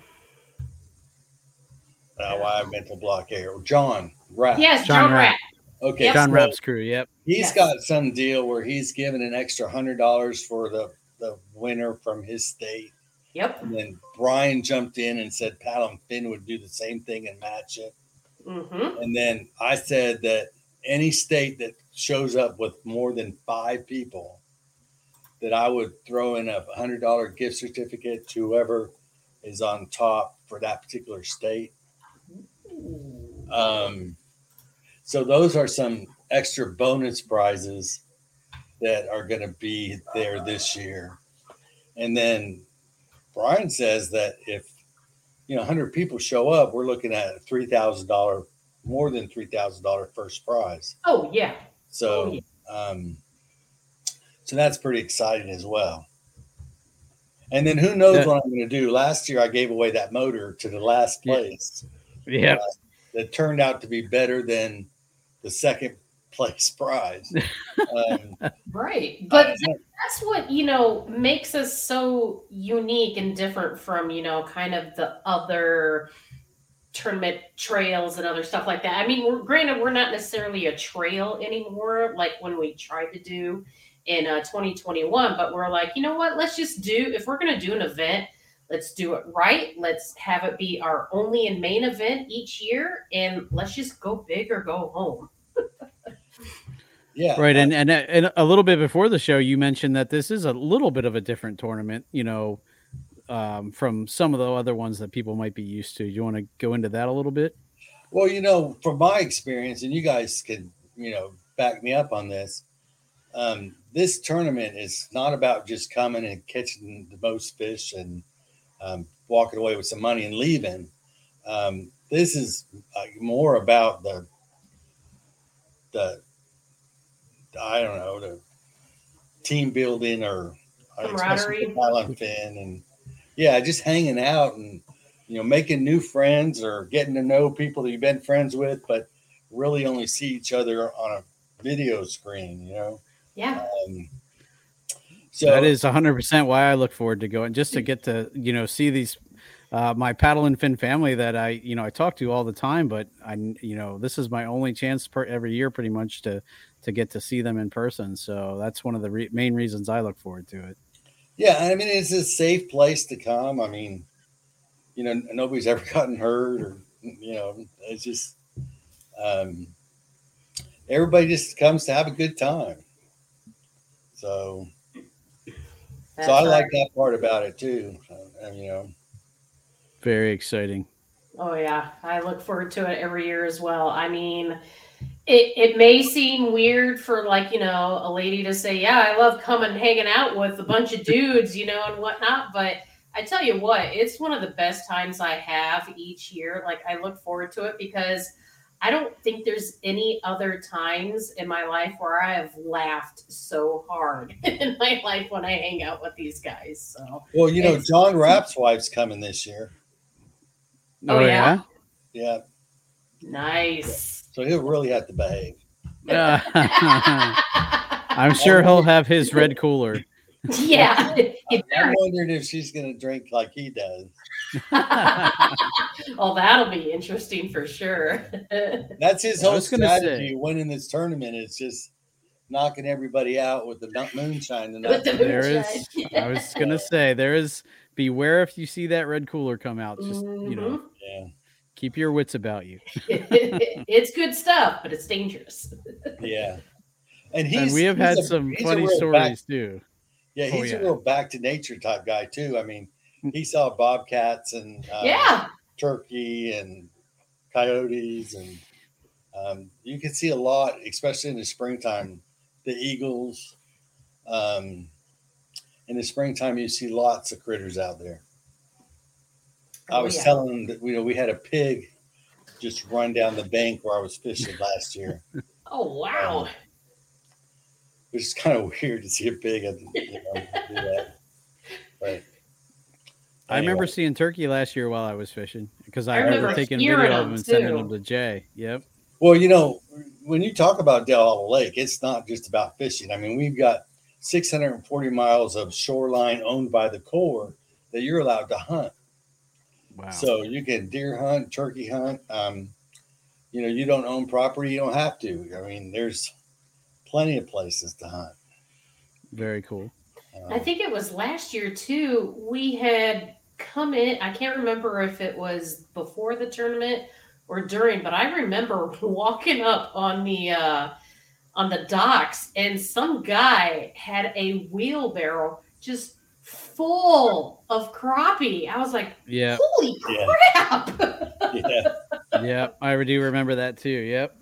uh, why I mental block here. John Rapp. Yes, John John Rapp. Rapp. Okay. Yep. John so Rapp's crew. Yep. He's Yes. got some deal where he's giving an extra hundred dollars for the the winner from his state. Yep. And then Brian jumped in and said Pat and Finn would do the same thing and match it. Mm-hmm. And then I said that any state that shows up with more than five people, that I would throw in a hundred dollar gift certificate to whoever is on top for that particular state. Um, so those are some extra bonus prizes that are going to be there this year. And then Brian says that if you know one hundred people show up, we're looking at a three thousand dollars, more than three thousand dollars first prize. Oh yeah. So, Oh, um, so that's pretty exciting as well. And then who knows That- what I'm going to do? Last year I gave away that motor to the last Yeah. place. Yep. That turned out to be better than the second place prize. Um, Right. But uh, that's what, you know, makes us so unique and different from, you know, kind of the other tournament trails and other stuff like that. I mean, we're, granted, we're not necessarily a trail anymore, like when we tried to do in uh, twenty twenty-one, but we're like, you know what, let's just do, if we're going to do an event, let's do it right. Let's have it be our only and main event each year, and let's just go big or go home. yeah. Right, and, and and a little bit before the show, you mentioned that this is a little bit of a different tournament, you know, um, from some of the other ones that people might be used to. Do you want to go into that a little bit? Well, you know, from my experience, and you guys can, you know, back me up on this. Um, this tournament is not about just coming and catching the most fish and um, walking away with some money and leaving. Um, this is uh, more about the the I don't know the team building or Camaraderie. Alan Finn and yeah, just hanging out and you know making new friends or getting to know people that you've been friends with, but really only see each other on a video screen. You know. Yeah. Um, so That is one hundred percent why I look forward to going, just to get to, you know, see these, uh, my paddle and fin family that I, you know, I talk to all the time, but I, you know, this is my only chance per every year pretty much to, to get to see them in person. So that's one of the re- main reasons I look forward to it. yeah, I mean, it's a safe place to come. I mean, you know, nobody's ever gotten hurt or, you know, it's just, um, everybody just comes to have a good time. So, That's so I right. like that part about it too. And, you know, Very exciting. Oh yeah, I look forward to it every year as well. I mean, it it may seem weird for like, you know, a lady to say, "Yeah, I love coming hanging out with a bunch of dudes," you know, and whatnot, but I tell you what, it's one of the best times I have each year. Like I look forward to it because I don't think there's any other times in my life where I have laughed so hard in my life when I hang out with these guys. So, well, you know, it's- John Rapp's wife's coming this year. Oh, yeah? Yeah, Nice. so he'll really have to behave. Yeah. I'm sure he'll have his red cooler. Yeah. I'm wondering if she's going to drink like he does. Well, that'll be interesting for sure. That's his I whole was gonna strategy. say- Winning this tournament is just knocking everybody out with the nut- moonshine. And With the nothing. There moonshine. is. I was gonna say there is. Beware if you see that red cooler come out. Just you know, Yeah, keep your wits about you. Mhm. It's good stuff, but it's dangerous. yeah. And he's And we have he's had a- some he's a funny real stories back- too. yeah, Oh, he's yeah. a real back to nature type guy too. I mean, he saw bobcats and uh, Yeah. turkey and coyotes, and um, you can see a lot, especially in the springtime. The eagles. Um, in the springtime, you see lots of critters out there. I Oh, was yeah. telling him that you know we had a pig just run down the bank where I was fishing last year, Oh, wow. which is kind of weird to see a pig and you know, do that. But I remember anyway. seeing turkey last year while I was fishing because I, I remember remember taking hearing video of them, them and sending too. them to Jay. Yep. Well, you know, when you talk about Dale Hollow Lake, it's not just about fishing. I mean, we've got six hundred forty miles of shoreline owned by the Corps that you're allowed to hunt. Wow. So you can deer hunt, turkey hunt. Um, you know, you don't own property, you don't have to. I mean, there's plenty of places to hunt. Very cool. Um, I think it was last year too. We had come in. I can't remember if it was before the tournament or during, but I remember walking up on the uh, on the docks, and some guy had a wheelbarrow just full of crappie. I was like, Yeah. "Holy Yeah. crap!" yeah. Yep. I do remember that too. Yep.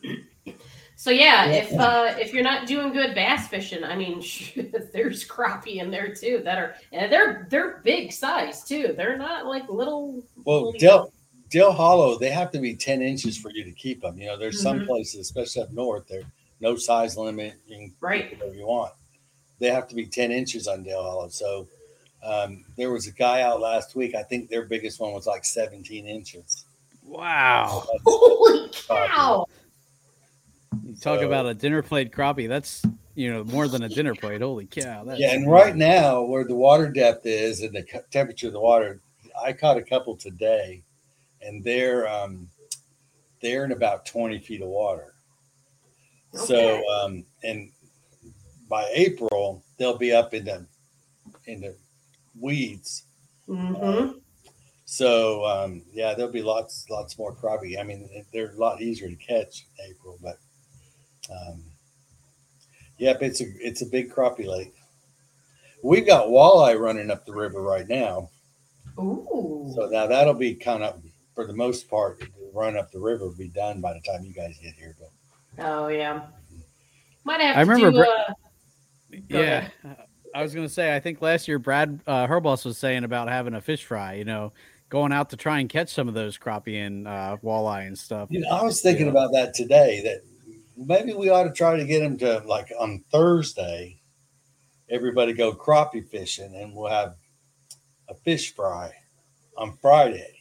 So yeah, Yeah. if uh, if you're not doing good bass fishing, I mean, there's crappie in there too that are and they're they're big size too. They're not like little. Well, little- Dale, Dale Hollow, they have to be ten inches for you to keep them. You know, there's some Mhm. places, especially up north, there no size limit. You can Right. keep whatever you want. They have to be ten inches on Dale Hollow. So um, there was a guy out last week. I think their biggest one was like seventeen inches. Wow. Holy cow! You talk So- about a dinner plate crappie. That's you know more than a dinner plate. Holy cow. That's Yeah, and right now, where the water depth is and the cu- temperature of the water, I caught a couple today, and they're um, they're in about twenty feet of water. So, Okay. um, and by April, they'll be up in the in the weeds. Mm-hmm. So, um, yeah, there'll be lots lots more crappie. I mean, they're a lot easier to catch in April, but um, yep, it's a it's a big crappie lake. We've got walleye running up the river right now. Ooh. So now that'll be kind of, for the most part, the run up the river will be done by the time you guys get here. But Oh yeah. Might have I to remember do. Bra- uh, Go yeah. I was gonna say I think last year Brad uh, Herboss was saying about having a fish fry. You know, going out to try and catch some of those crappie and uh, walleye and stuff. you know, I was thinking Yeah. about that today. That maybe we ought to try to get them to, like, on Thursday, everybody go crappie fishing, and we'll have a fish fry on Friday.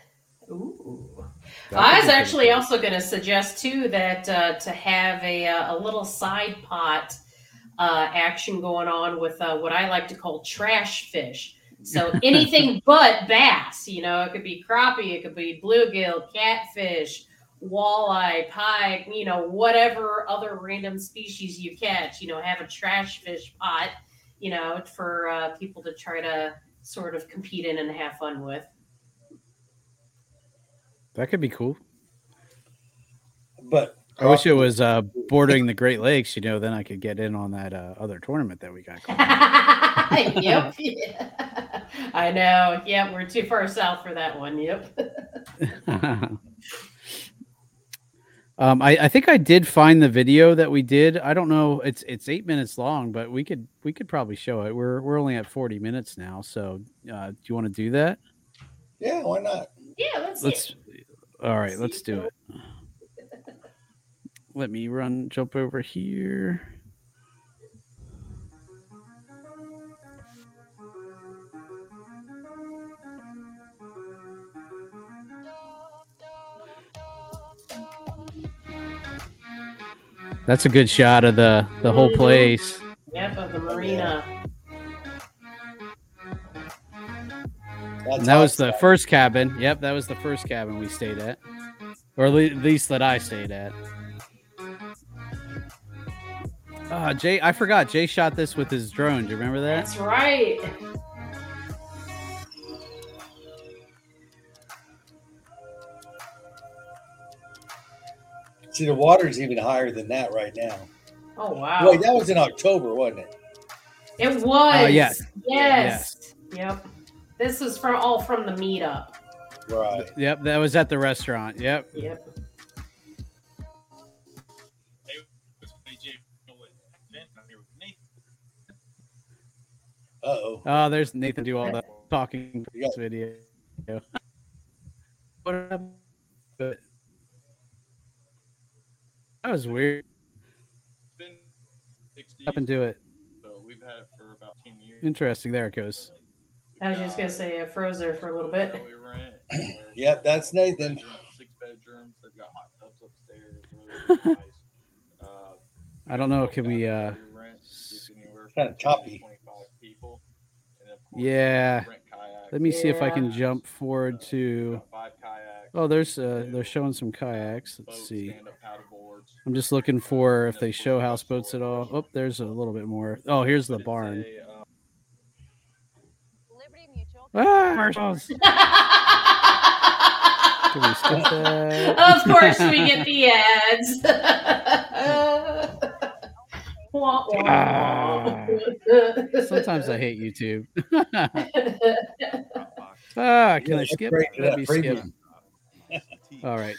Ooh. That I could was be pretty actually cool. also going to suggest too that uh, to have a uh, a little side pot uh, action going on with uh, what I like to call trash fish. So anything but bass, you know, it could be crappie, it could be bluegill, catfish, walleye, pike, you know, whatever other random species you catch. You know, have a trash fish pot, you know, for uh, people to try to sort of compete in and have fun with. That could be cool. But I wish it was uh, bordering the Great Lakes. You know, then I could get in on that uh, other tournament that we got going. Yep. Yeah. I know. Yep, we're too far south for that one. Yep. Um, I, I think I did find the video that we did. I don't know. It's it's eight minutes long, but we could we could probably show it. We're we're only at forty minutes now. So uh, do you want to do that? Yeah, why not? Yeah, let's. Let's. See it. All right, See let's do it. Let me run. Jump over here. That's a good shot of the the whole place. Yep, of the marina. And that was the first cabin. Yep, that was the first cabin we stayed at, or at least that I stayed at. Uh, Jay, I forgot. Jay shot this with his drone. Do you remember that? That's right. See, the water's even higher than that right now. Oh, wow. Wait, that was in October, wasn't it? It was. Uh, yes. yes. Yes. Yep. This is from all from the meetup. Right. Yep, that was at the restaurant. Yep. Yep. Uh-oh. Oh, there's Nathan do all that talking for this video. What happened? That was weird. What happened to it? So we've had it for about ten years. Interesting. There it goes. I was just gonna say it froze there for a little bit. Yep, that's Nathan. Six bedrooms. They've got hot tubs upstairs. Really nice. uh, I don't know. Can we? uh Kind of choppy. People. Yeah. Let me see if I can jump forward to. Oh, there's uh, they're showing some kayaks. Let's see. I'm just looking for if they show houseboats at all. Oh, there's a little bit more. Oh, here's the barn. Ah, Marshalls. Can we skip that? Of course, we get the ads. Wah, wah, Ah, wah. sometimes I hate YouTube. Ah, can I skip? Let me skip. All right.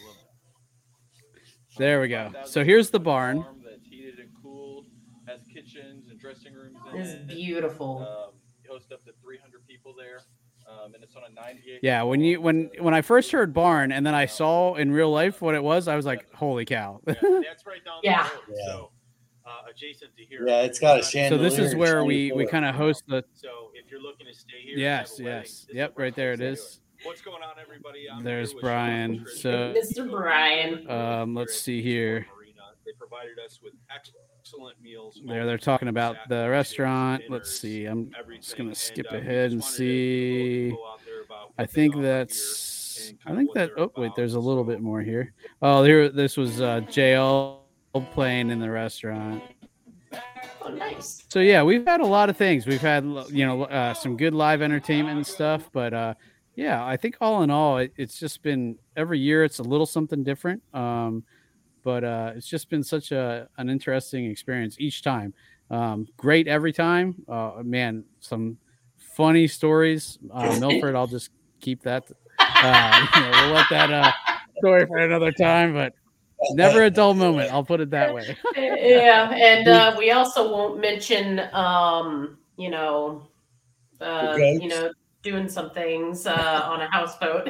There we go. So here's the barn. That's heated and cooled, has kitchens and dressing rooms in It's it. beautiful. Um, you host up to three hundred people there, um, and it's on a ninety-eight. Yeah, when you when when I first heard barn and then I saw in real life what it was, I was like, holy cow. Yeah, that's right down Yeah. the road. Yeah. So, uh, adjacent to here. Yeah, it's got a So chandelier. this is where we we kind of host the. So if you're looking to stay here, Yes, and have a wedding, yes, this is yep, where right there it to do is. What's going on, everybody? I'm There's here with Brian. Sean Trish So Mister Brian. um, let's see here. Marina. They provided us with excellent meals. There they're talking about the restaurant. Let's see. I'm just gonna skip ahead and see. I think that's. I think that. Oh wait, there's a little bit more here. Oh, here. This was uh, J L playing in the restaurant. Oh, nice. So yeah, we've had a lot of things. We've had you know uh, some good live entertainment and stuff, but uh, yeah, I think all in all, it, it's just been every year it's a little something different. Um, but uh, it's just been such a an interesting experience each time. Um, great every time. Uh, man, some funny stories. Uh, Milford, I'll just keep that. Uh, you know, we'll let that uh, story for another time, but. Never a dull moment. I'll put it that way. Yeah, and uh, we also won't mention, um, you know, uh, you know, doing some things uh, on a houseboat.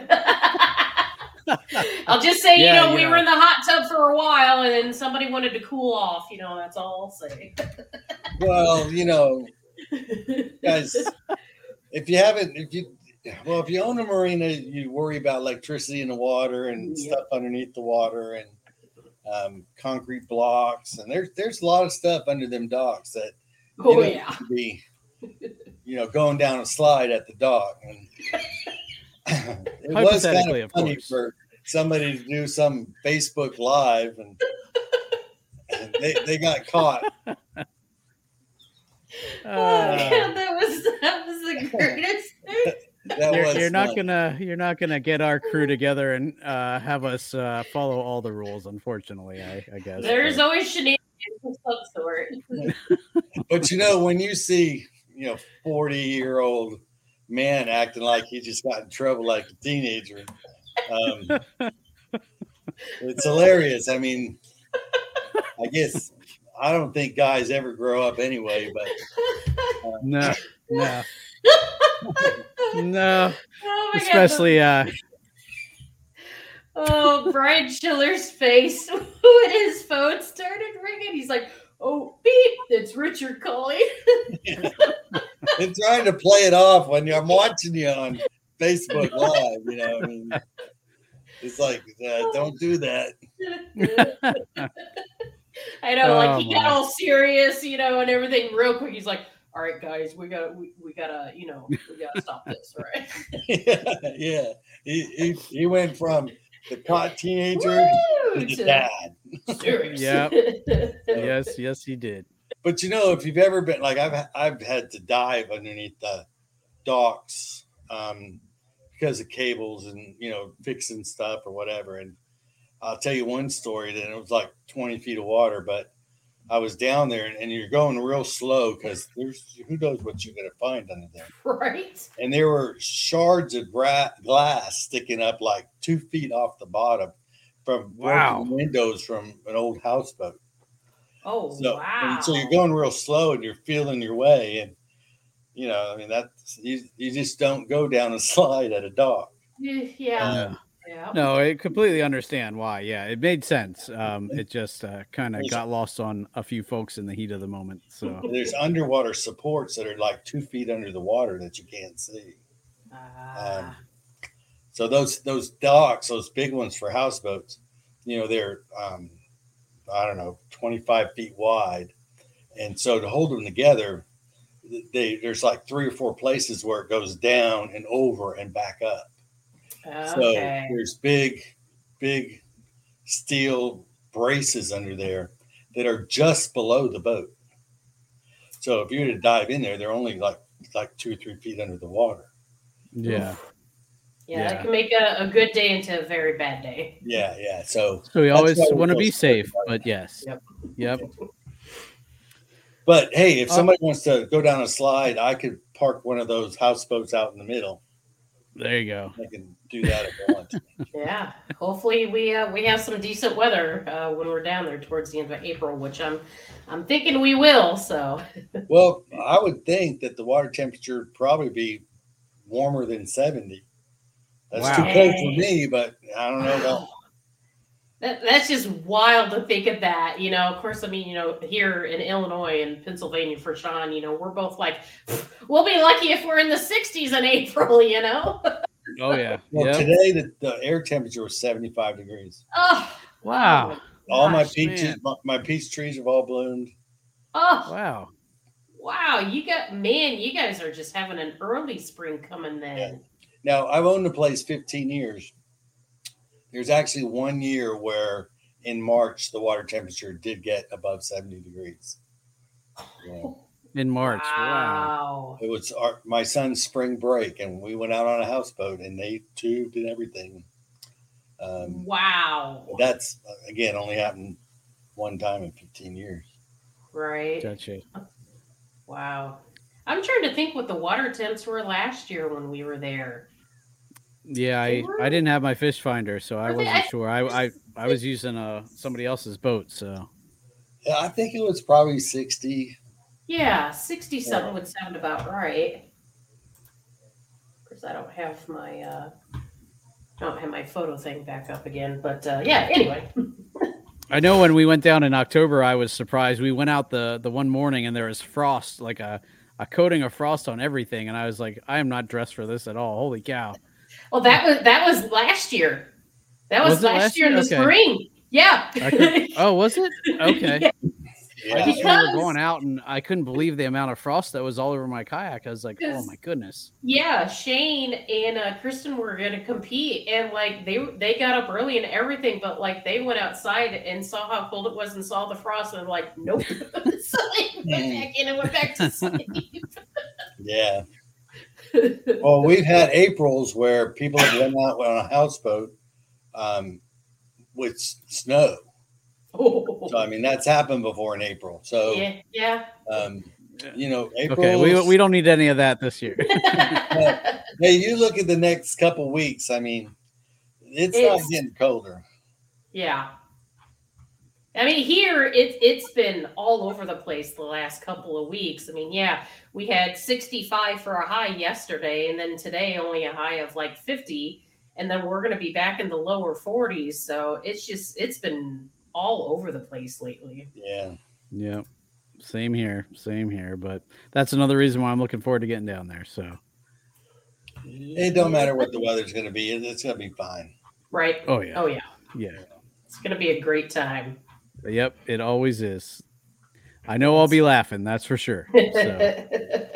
I'll just say, Yeah, you know, you we know. were in the hot tub for a while, and then somebody wanted to cool off. You know, that's all I'll say. Well, you know, guys, if you haven't, if you, well, if you own a marina, you worry about electricity in the water and Yep. stuff underneath the water and um, concrete blocks, and there's there's a lot of stuff under them docks that you Oh know, yeah. could be, you know, going down a slide at the dock. And it was kind Hypothetically, of of funny course. for somebody to do some Facebook Live, and, and they, they got caught. Oh Uh, God, that was that was the greatest thing. That you're, was you're not funny. gonna you're not gonna get our crew together and uh, have us uh, follow all the rules. Unfortunately, I, I guess. There's but- always shenanigans of some sort. But you know, when you see you know, forty year old man acting like he just got in trouble like a teenager. Um, it's hilarious. I mean, I guess I don't think guys ever grow up anyway, but uh, No, no, no. Oh my Especially, God. uh, Oh, Brian Schiller's face when his phone started ringing. He's like, "Oh, beep! It's Richard calling." I'm trying to play it off when I'm watching you on Facebook Live. You know, I mean, it's like, uh, don't do that. I know, like Oh, he got my. all serious, you know, and everything real quick. He's like, "All right, guys, we gotta, we, we gotta, you know, we gotta stop this, right?" yeah, yeah. He, he he went from the caught teenager Woo, to the to dad. serious. Yep. Yes, yes, he did. But you know, if you've ever been like I've I've had to dive underneath the docks um, because of cables and you know fixing stuff or whatever. And I'll tell you one story. That it was like twenty feet of water, but I was down there and, and you're going real slow because there's who knows what you're gonna find under there. Right. And there were shards of gra- glass sticking up like two feet off the bottom from Wow. broken windows from an old houseboat. Oh So, wow. and so you're going real slow and you're feeling your way. And, you know, I mean, that's, you, you just don't go down a slide at a dock. Yeah. Um, Yeah. No, I completely understand why. Yeah, it made sense. Um, it just uh, kind of There's- got lost on a few folks in the heat of the moment. So, There's underwater supports that are like two feet under the water that you can't see. Ah. Um, so those those docks, those big ones for houseboats, you know, they're um, I don't know, twenty-five feet wide, and so to hold them together, they there's like three or four places where it goes down and over and back up. So Okay. there's big, big steel braces under there that are just below the boat. So if you were to dive in there, they're only like like two or three feet under the water. yeah. Yeah, Yeah. that can make a, a good day into a very bad day. Yeah, yeah. So, So we That's always why we want to feel be sorry safe, about it. but yes. Yep. Yep. but hey, if Uh, somebody wants to go down a slide, I could park one of those houseboats out in the middle. There you go. They can do that if they want to. Yeah. Hopefully we uh, we have some decent weather uh, when we're down there towards the end of April, which I'm I'm thinking we will. So Well, I would think that the water temperature would probably be warmer than seventy. That's Wow. too cold for me, but I don't know about. that, that's just wild to think of that. You know, of course, I mean, you know, here in Illinois and Pennsylvania for Sean, you know, we're both like, we'll be lucky if we're in the sixties in April, you know? Oh yeah. Well, Yep. today the, the air temperature was seventy-five degrees. Oh, Wow. All my gosh, peaches, man. my, my peach trees have all bloomed. oh, Wow. wow. You got, man, you guys are just having an early spring coming then. Now, I've owned the place fifteen years. There's actually one year where in March the water temperature did get above seventy degrees. Yeah. In March. Wow. Wow. It was our, my son's spring break, and we went out on a houseboat, and they tubed and everything. Um, Wow. that's again only happened one time in fifteen years. Right. Gotcha. Wow. I'm trying to think what the water temps were last year when we were there. Yeah, I, They were- I didn't have my fish finder, so I Were they- wasn't I- sure. I, I I was using uh somebody else's boat, so Yeah, I think it was probably sixty. Yeah, sixty something Yeah. would sound about right. Of course, I don't have my uh, don't have my photo thing back up again, but uh, yeah. Anyway, I know when we went down in October, I was surprised. We went out the the one morning and there was frost, like a a coating of frost on everything, and I was like, I am not dressed for this at all. Holy cow! well, that was that was last year. That was, Was it last, last year in year? the Okay. spring. Yeah. I could, oh, was it? Okay. Yeah. I Yeah. just remember Because- going out and I couldn't believe the amount of frost that was all over my kayak. I was like, oh Because- my goodness. Yeah, Shane and uh, Kristen were going to compete, and like they they got up early and everything, but like they went outside and saw how cold it was and saw the frost, and they're like, nope. So they went back in and went back to sleep. Yeah. Well, we've had Aprils where people have went out on a houseboat um, with s- snow. So I mean that's happened before in April. So yeah, yeah. um, You know, April. Okay, we we don't need any of that this year. Hey, you look at the next couple weeks. I mean, it's, It's- not getting colder. Yeah. I mean, here it's it's been all over the place the last couple of weeks. I mean, yeah, we had sixty-five for a high yesterday, and then today only a high of like fifty, and then we're going to be back in the lower forties. So it's just it's been all over the place lately. Yeah. Yeah, same here, same here. But that's another reason why I'm looking forward to getting down there. So It don't matter what the weather's going to be. It- It's going to be fine. Right? Oh yeah, Oh yeah. yeah, It's going to be a great time. yep. It always is. I know I'll be laughing. That's for sure. So.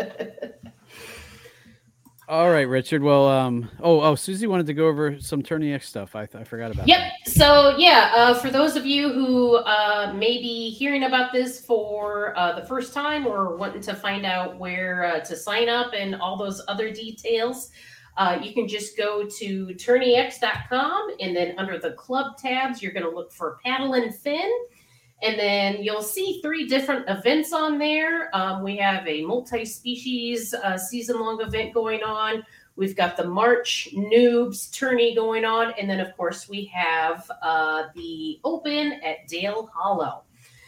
All right, Richard. Well, um, oh, oh, Susie wanted to go over some Tourney X stuff. I, I forgot about. Yep. That. So yeah, uh, for those of you who uh, may be hearing about this for uh, the first time or wanting to find out where uh, to sign up and all those other details, uh, you can just go to tourney x dot com, and then under the club tabs, you're going to look for Paddle and Fin. And then you'll see three different events on there. Um, we have a multi-species uh, season-long event going on. We've got the March Noobs Tourney going on. And then, of course, we have uh, the Open at Dale Hollow.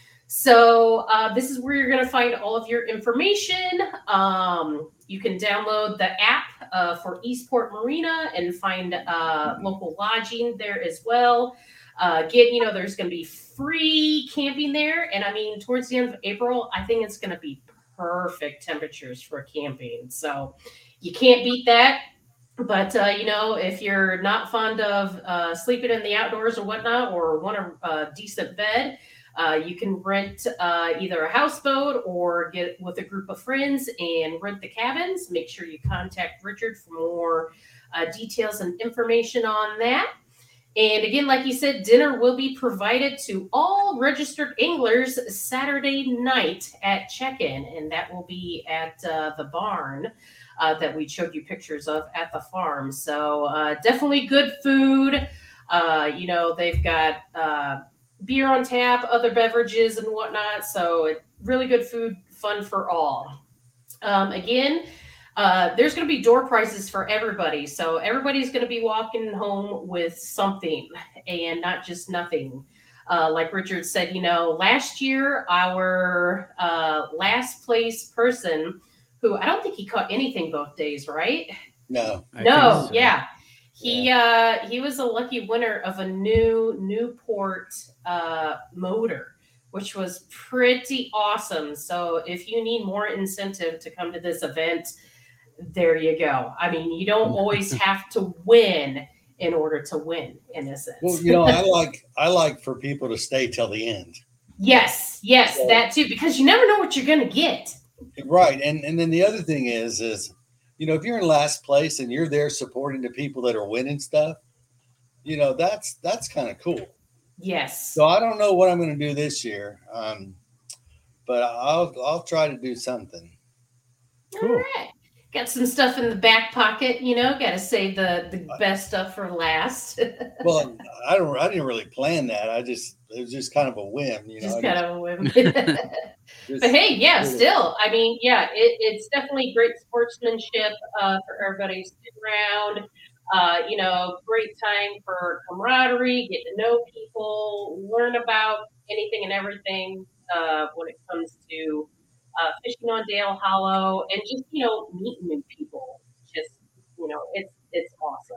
So uh, this is where you're going to find all of your information. Um, you can download the app uh, for Eastport Marina and find uh, local lodging there as well. Uh, again, you know, there's going to be free camping there. And I mean, towards the end of April, I think it's going to be perfect temperatures for camping. So you can't beat that. But, uh, you know, if you're not fond of uh, sleeping in the outdoors or whatnot, or want a, a decent bed, uh, you can rent uh, either a houseboat or get with a group of friends and rent the cabins. Make sure you contact Richard for more uh, details and information on that. And again, like you said, dinner will be provided to all registered anglers Saturday night at check-in, and that will be at uh, the barn uh, that we showed you pictures of at the farm. So uh, definitely good food. Uh, you know, they've got uh, beer on tap, other beverages and whatnot. So it, really good food, fun for all. Um, again, Uh, there's going to be door prizes for everybody. So everybody's going to be walking home with something and not just nothing. Uh, like Richard said, you know, last year, our uh, last place person who I don't think he caught anything both days, right? No. I no. think so. Yeah. He uh, he was a lucky winner of a new Newport uh, motor, which was pretty awesome. So if you need more incentive to come to this event, there you go. I mean, you don't always have to win in order to win, in a sense. Well, you know, I like I like for people to stay till the end. Yes, yes, So- that too, because you never know what you're going to get. Right. And and then the other thing is is you know, if you're in last place and you're there supporting the people that are winning stuff, you know, that's that's kind of cool. Yes. So I don't know what I'm going to do this year. Um, but I'll I'll try to do something. Cool. All right. Got some stuff in the back pocket, you know, got to save the, the best stuff for last. Well, I don't I didn't really plan that. I just it was just kind of a whim, you know. Just I kind of a whim. just- But hey, yeah, really- still, I mean, yeah, it, it's definitely great sportsmanship uh, for everybody to sit around. Uh, you know, great time for camaraderie, get to know people, learn about anything and everything uh, when it comes to uh, fishing on Dale Hollow, and just, you know, meeting new people. Just, you know, it's it's awesome.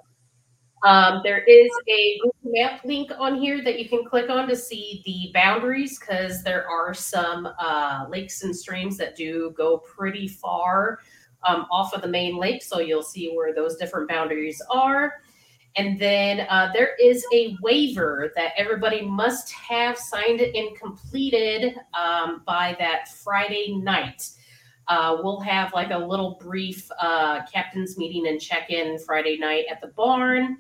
Um, there is a Google Map link on here that you can click on to see the boundaries, because there are some uh, lakes and streams that do go pretty far um, off of the main lake. So you'll see where those different boundaries are. And then uh, there is a waiver that everybody must have signed and completed um, by that Friday night. Uh, we'll have like a little brief uh, captain's meeting and check-in Friday night at the barn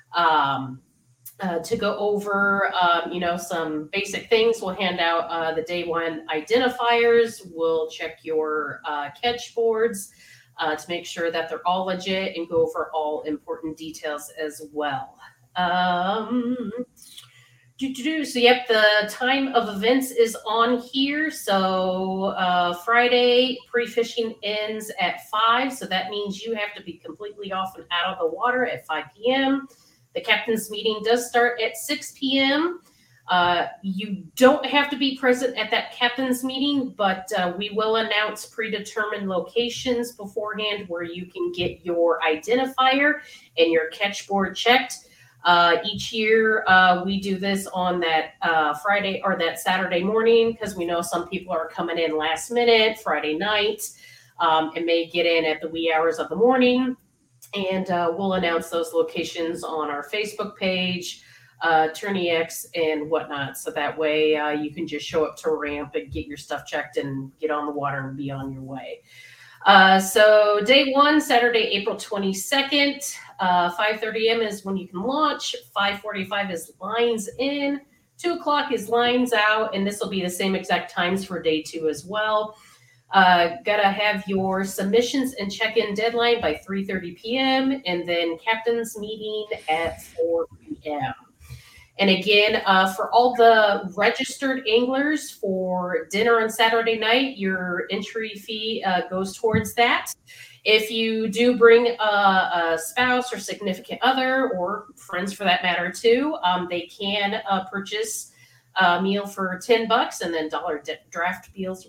um, uh, to go over, um, you know, some basic things. We'll hand out uh, the day one identifiers. We'll check your uh, catch boards uh, to make sure that they're all legit, and go over all important details as well. Um, Do, do, do. So, yep, the time of events is on here. So, uh, Friday pre-fishing ends at five. So that means you have to be completely off and out of the water at five p.m. The captain's meeting does start at six p.m. Uh, you don't have to be present at that captain's meeting, but uh, we will announce predetermined locations beforehand where you can get your identifier and your catch board checked. Uh, each year, uh, we do this on that uh, Friday or that Saturday morning because we know some people are coming in last minute, Friday night, um, and may get in at the wee hours of the morning. And uh, we'll announce those locations on our Facebook page, uh, Tourney X, and whatnot. So that way uh, you can just show up to a ramp and get your stuff checked and get on the water and be on your way. Uh, so day one, Saturday, April twenty-second, uh, five thirty a.m. is when you can launch. five forty-five is lines in. two o'clock is lines out. And this will be the same exact times for day two as well. Uh, gotta have your submissions and check-in deadline by three thirty p.m. and then captain's meeting at four p.m. And again, uh, for all the registered anglers for dinner on Saturday night, your entry fee uh, goes towards that. If you do bring a, a spouse or significant other, or friends for that matter too, um, they can uh, purchase a meal for ten bucks and then dollar d- draft meals.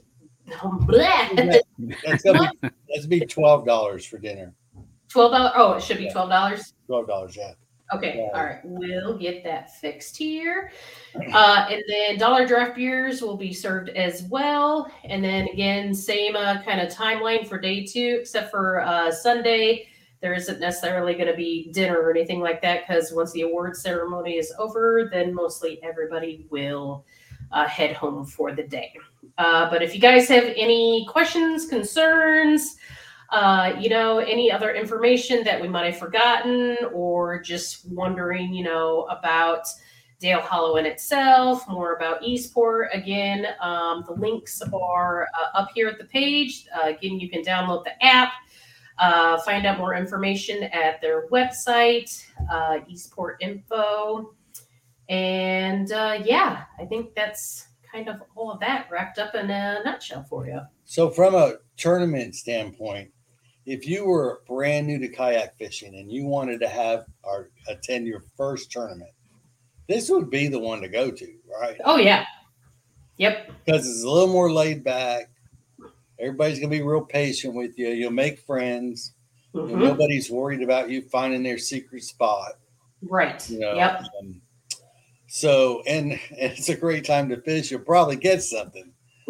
That's gonna be, that's be twelve dollars for dinner. twelve dollars. Oh, it should be twelve dollars. Twelve dollars, yeah. Okay, Yeah. all right, we'll get that fixed here. Uh, and then dollar draft beers will be served as well. And then again, same uh, kind of timeline for day two, except for uh, Sunday. There isn't necessarily going to be dinner or anything like that because once the award ceremony is over, then mostly everybody will uh, head home for the day. Uh, but if you guys have any questions, concerns, Uh, you know, any other information that we might have forgotten or just wondering, you know, about Dale Hollow in itself, more about Eastport, again, um, the links are uh, up here at the page. Uh, again, you can download the app, uh, find out more information at their website, uh, Eastport Info. And uh, yeah, I think that's kind of all of that wrapped up in a nutshell for you. So from a tournament standpoint, if you were brand new to kayak fishing and you wanted to have or attend your first tournament, this would be the one to go to, right? Oh, yeah. Yep. Because it's a little more laid back. Everybody's going to be real patient with you. You'll make friends. Mm-hmm. Nobody's worried about you finding their secret spot. Right. You know? Yep. Um, so, and, and it's a great time to fish. You'll probably get something.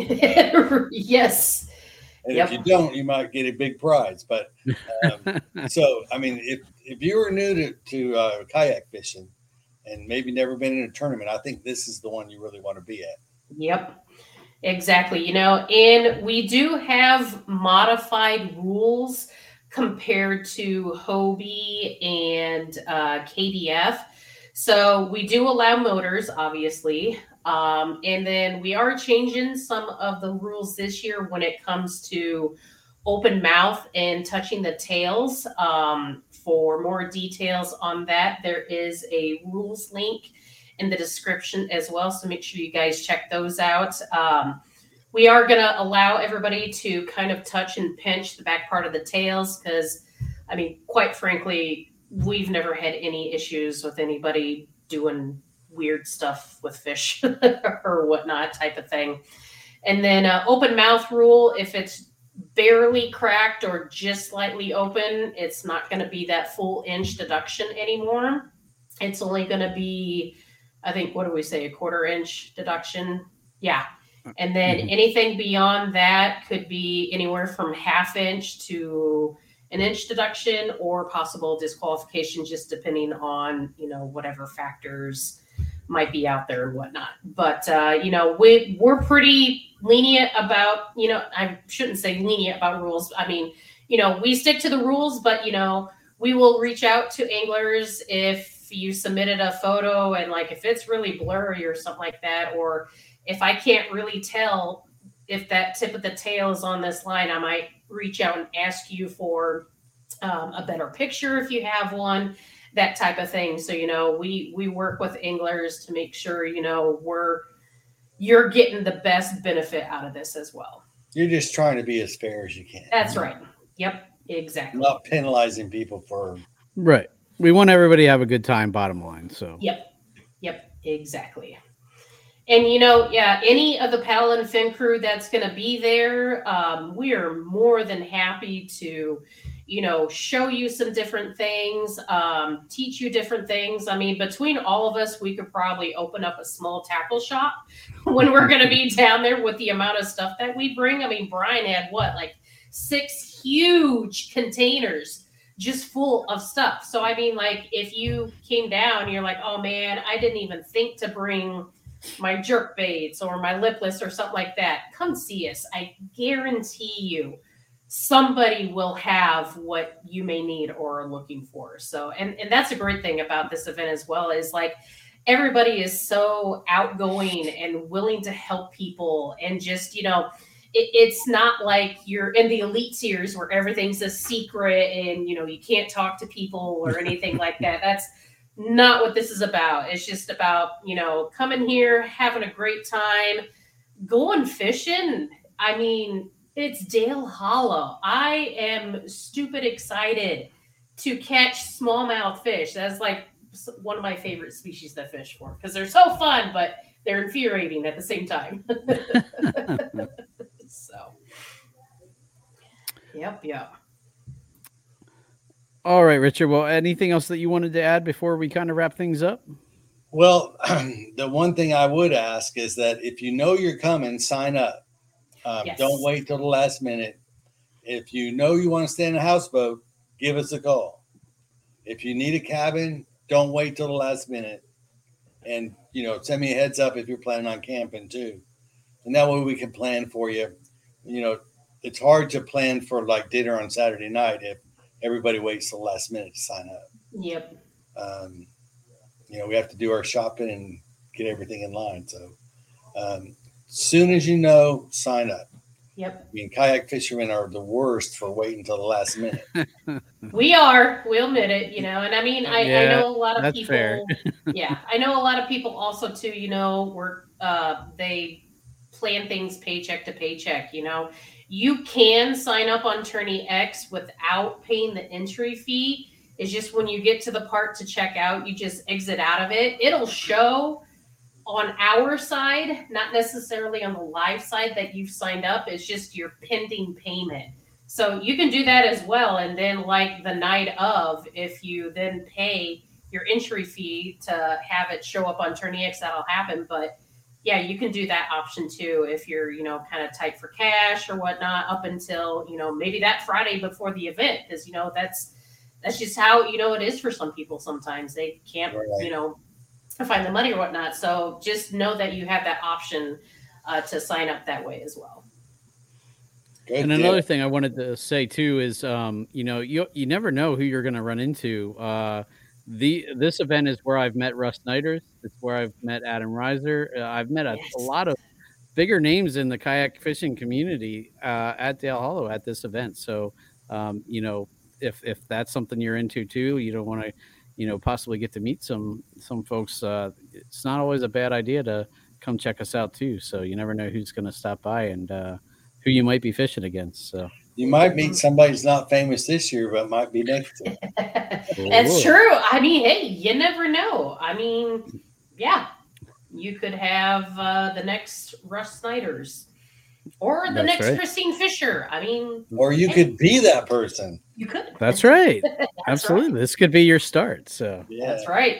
Yes. And Yep. if you don't, you might get a big prize. But um, so, I mean, if, if you were new to, to uh, kayak fishing and maybe never been in a tournament, I think this is the one you really want to be at. Yep, exactly. You know, and we do have modified rules compared to Hobie and uh, K D F. So we do allow motors, obviously. Um, and then we are changing some of the rules this year when it comes to open mouth and touching the tails. Um, for more details on that, there is a rules link in the description as well. So make sure you guys check those out. Um, we are going to allow everybody to kind of touch and pinch the back part of the tails because, I mean, quite frankly, we've never had any issues with anybody doing weird stuff with fish or whatnot type of thing. And then uh, open mouth rule, if it's barely cracked or just slightly open, it's not going to be that full inch deduction anymore. It's only going to be, I think, what do we say, a quarter inch deduction? Yeah. And then mm-hmm. anything beyond that could be anywhere from half inch to an inch deduction or possible disqualification, just depending on, you know, whatever factors might be out there and whatnot. But, uh, you know, we, we're pretty lenient about, you know, I shouldn't say lenient about rules. I mean, you know, we stick to the rules, but, you know, we will reach out to anglers if you submitted a photo and like, if it's really blurry or something like that, or if I can't really tell if that tip of the tail is on this line, I might reach out and ask you for um, a better picture if you have one. that type of thing. So, you know, we we work with anglers to make sure, you know, we're you're getting the best benefit out of this as well. You're just trying to be as fair as you can. That's right. Yep, exactly. Not penalizing people for right. We want everybody to have a good time, bottom line. So Yep. Yep, exactly. And, you know, yeah, any of the paddle and fin crew that's going to be there, um, we are more than happy to, you know, show you some different things, um, teach you different things. I mean, between all of us, we could probably open up a small tackle shop when we're going to be down there with the amount of stuff that we bring. I mean, Brian had what, like six huge containers just full of stuff. So, I mean, like if you came down, you're like, oh man, I didn't even think to bring my jerk baits or my lipless or something like that. Come see us. I guarantee you somebody will have what you may need or are looking for. So, and, and that's a great thing about this event as well, is like everybody is so outgoing and willing to help people. And just, you know, it, it's not like you're in the elite series where everything's a secret and, you know, you can't talk to people or anything like that. That's not what this is about. It's just about, you know, coming here, having a great time, going fishing. I mean, it's Dale Hollow. I am stupid excited to catch smallmouth fish. That's like one of my favorite species to fish for because they're so fun, but they're infuriating at the same time. So, yep, yep. All right, Richard. Well, anything else that you wanted to add before we kind of wrap things up? Well, the one thing I would ask is that if you know you're coming, sign up. Um, Yes. Don't wait till the last minute. If you know you want to stay in a houseboat, give us a call. If you need a cabin, don't wait till the last minute. And, you know, send me a heads up if you're planning on camping too. And that way we can plan for you. You know, it's hard to plan for like dinner on Saturday night if everybody waits till the last minute to sign up. Yep. Um, you know, we have to do our shopping and get everything in line. So, um, soon as you know, sign up. Yep. I mean, kayak fishermen are the worst for waiting until the last minute. We are. We'll admit it, you know. And I mean, I, Yeah, I know a lot of that's people. fair. Yeah, I know a lot of people also too. You know, work. Uh, they plan things paycheck to paycheck. You know, you can sign up on Tourney X without paying the entry fee. It's just when you get to the part to check out, you just exit out of it. It'll show on our side, not necessarily on the live side that you've signed up. It's just your pending payment. So you can do that as well. And then like the night of, if you then pay your entry fee to have it show up on Tourney X, that'll happen. But yeah, you can do that option too if you're, you know, kind of tight for cash or whatnot up until, you know, maybe that Friday before the event. Because, you know, that's that's just how, you know, it is for some people sometimes. They can't, Right. you know, find the money or whatnot. So just know that you have that option uh, to sign up that way as well. Good And deal. another thing I wanted to say too is, um, you know, you you never know who you're going to run into. Uh, the this event is where I've met Russ Snyder's. It's where I've met Adam Reiser. Uh, I've met a, Yes. a lot of bigger names in the kayak fishing community uh, at Dale Hollow at this event. So, um, you know, if if that's something you're into too, you don't want to, you know, possibly get to meet some some folks. Uh, it's not always a bad idea to come check us out too. So you never know who's going to stop by and uh, who you might be fishing against. So You might meet somebody who's not famous this year, but might be next year. That's true. I mean, hey, you never know. I mean, yeah, you could have uh, the next Russ Snyder's or the That's next right. Christine Fisher. I mean, Or you could be that person. you could. That's right. That's Absolutely. right. This could be your start. So, Yeah. That's right.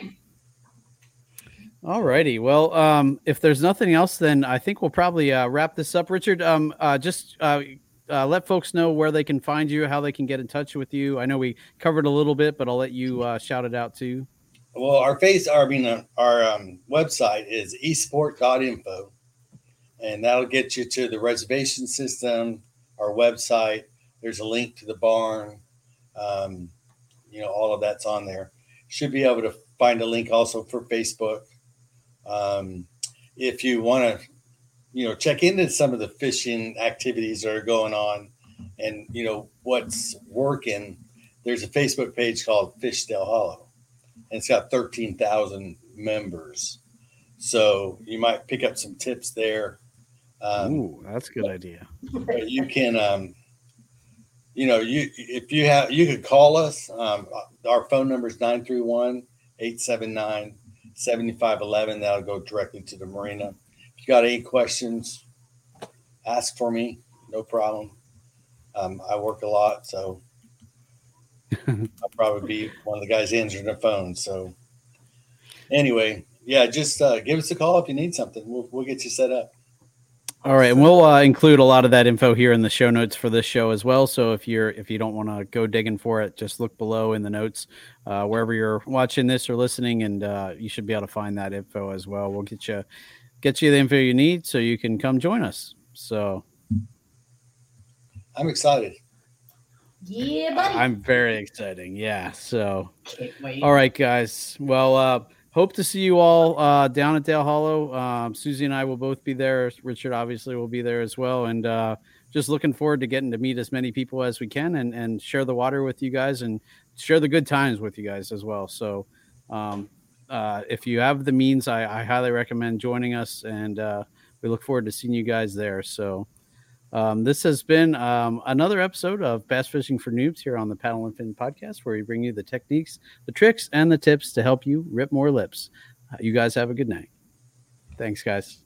all righty. Well, um, if there's nothing else, then I think we'll probably uh, wrap this up. Richard, um, uh, just uh, uh, let folks know where they can find you, how they can get in touch with you. I know we covered a little bit, but I'll let you uh, shout it out too. Well, our face, our, I mean, uh, our um, website is esport dot info, and that'll get you to the reservation system, our website. There's a link to the barn. Um, you know, all of that's on there. Should be able to find a link also for Facebook. Um, if you want to, you know, check into some of the fishing activities that are going on and, you know, what's working, there's a Facebook page called Fish Dale Hollow. and it's got thirteen thousand members. So you might pick up some tips there. Um, Ooh, that's a good idea. but you can, um, you know, you if you have, you could call us. Um, our phone number is nine three one, eight seven nine, seven five one one. That'll go directly to the marina. If you got any questions, ask for me. No problem. Um, I work a lot, so I'll probably be one of the guys answering the phone. So anyway, yeah, just uh, give us a call if you need something. We'll, we'll get you set up. All right, and we'll uh, include a lot of that info here in the show notes for this show as well. So if you're if you don't want to go digging for it, just look below in the notes uh, wherever you're watching this or listening, and uh, you should be able to find that info as well. We'll get you get you the info you need so you can come join us. So I'm excited. Yeah, buddy. I'm very exciting. Yeah. So Can't wait. all right, guys. Well, uh, hope to see you all uh, down at Dale Hollow. Um, Susie and I will both be there. Richard obviously will be there as well. And uh, just looking forward to getting to meet as many people as we can and, and share the water with you guys and share the good times with you guys as well. So um, uh, if you have the means, I, I highly recommend joining us. And uh, we look forward to seeing you guys there. So um, this has been um, another episode of Bass Fishing for Noobs here on the Paddle and Fin podcast, where we bring you the techniques, the tricks, and the tips to help you rip more lips. Uh, you guys have a good night. Thanks, guys.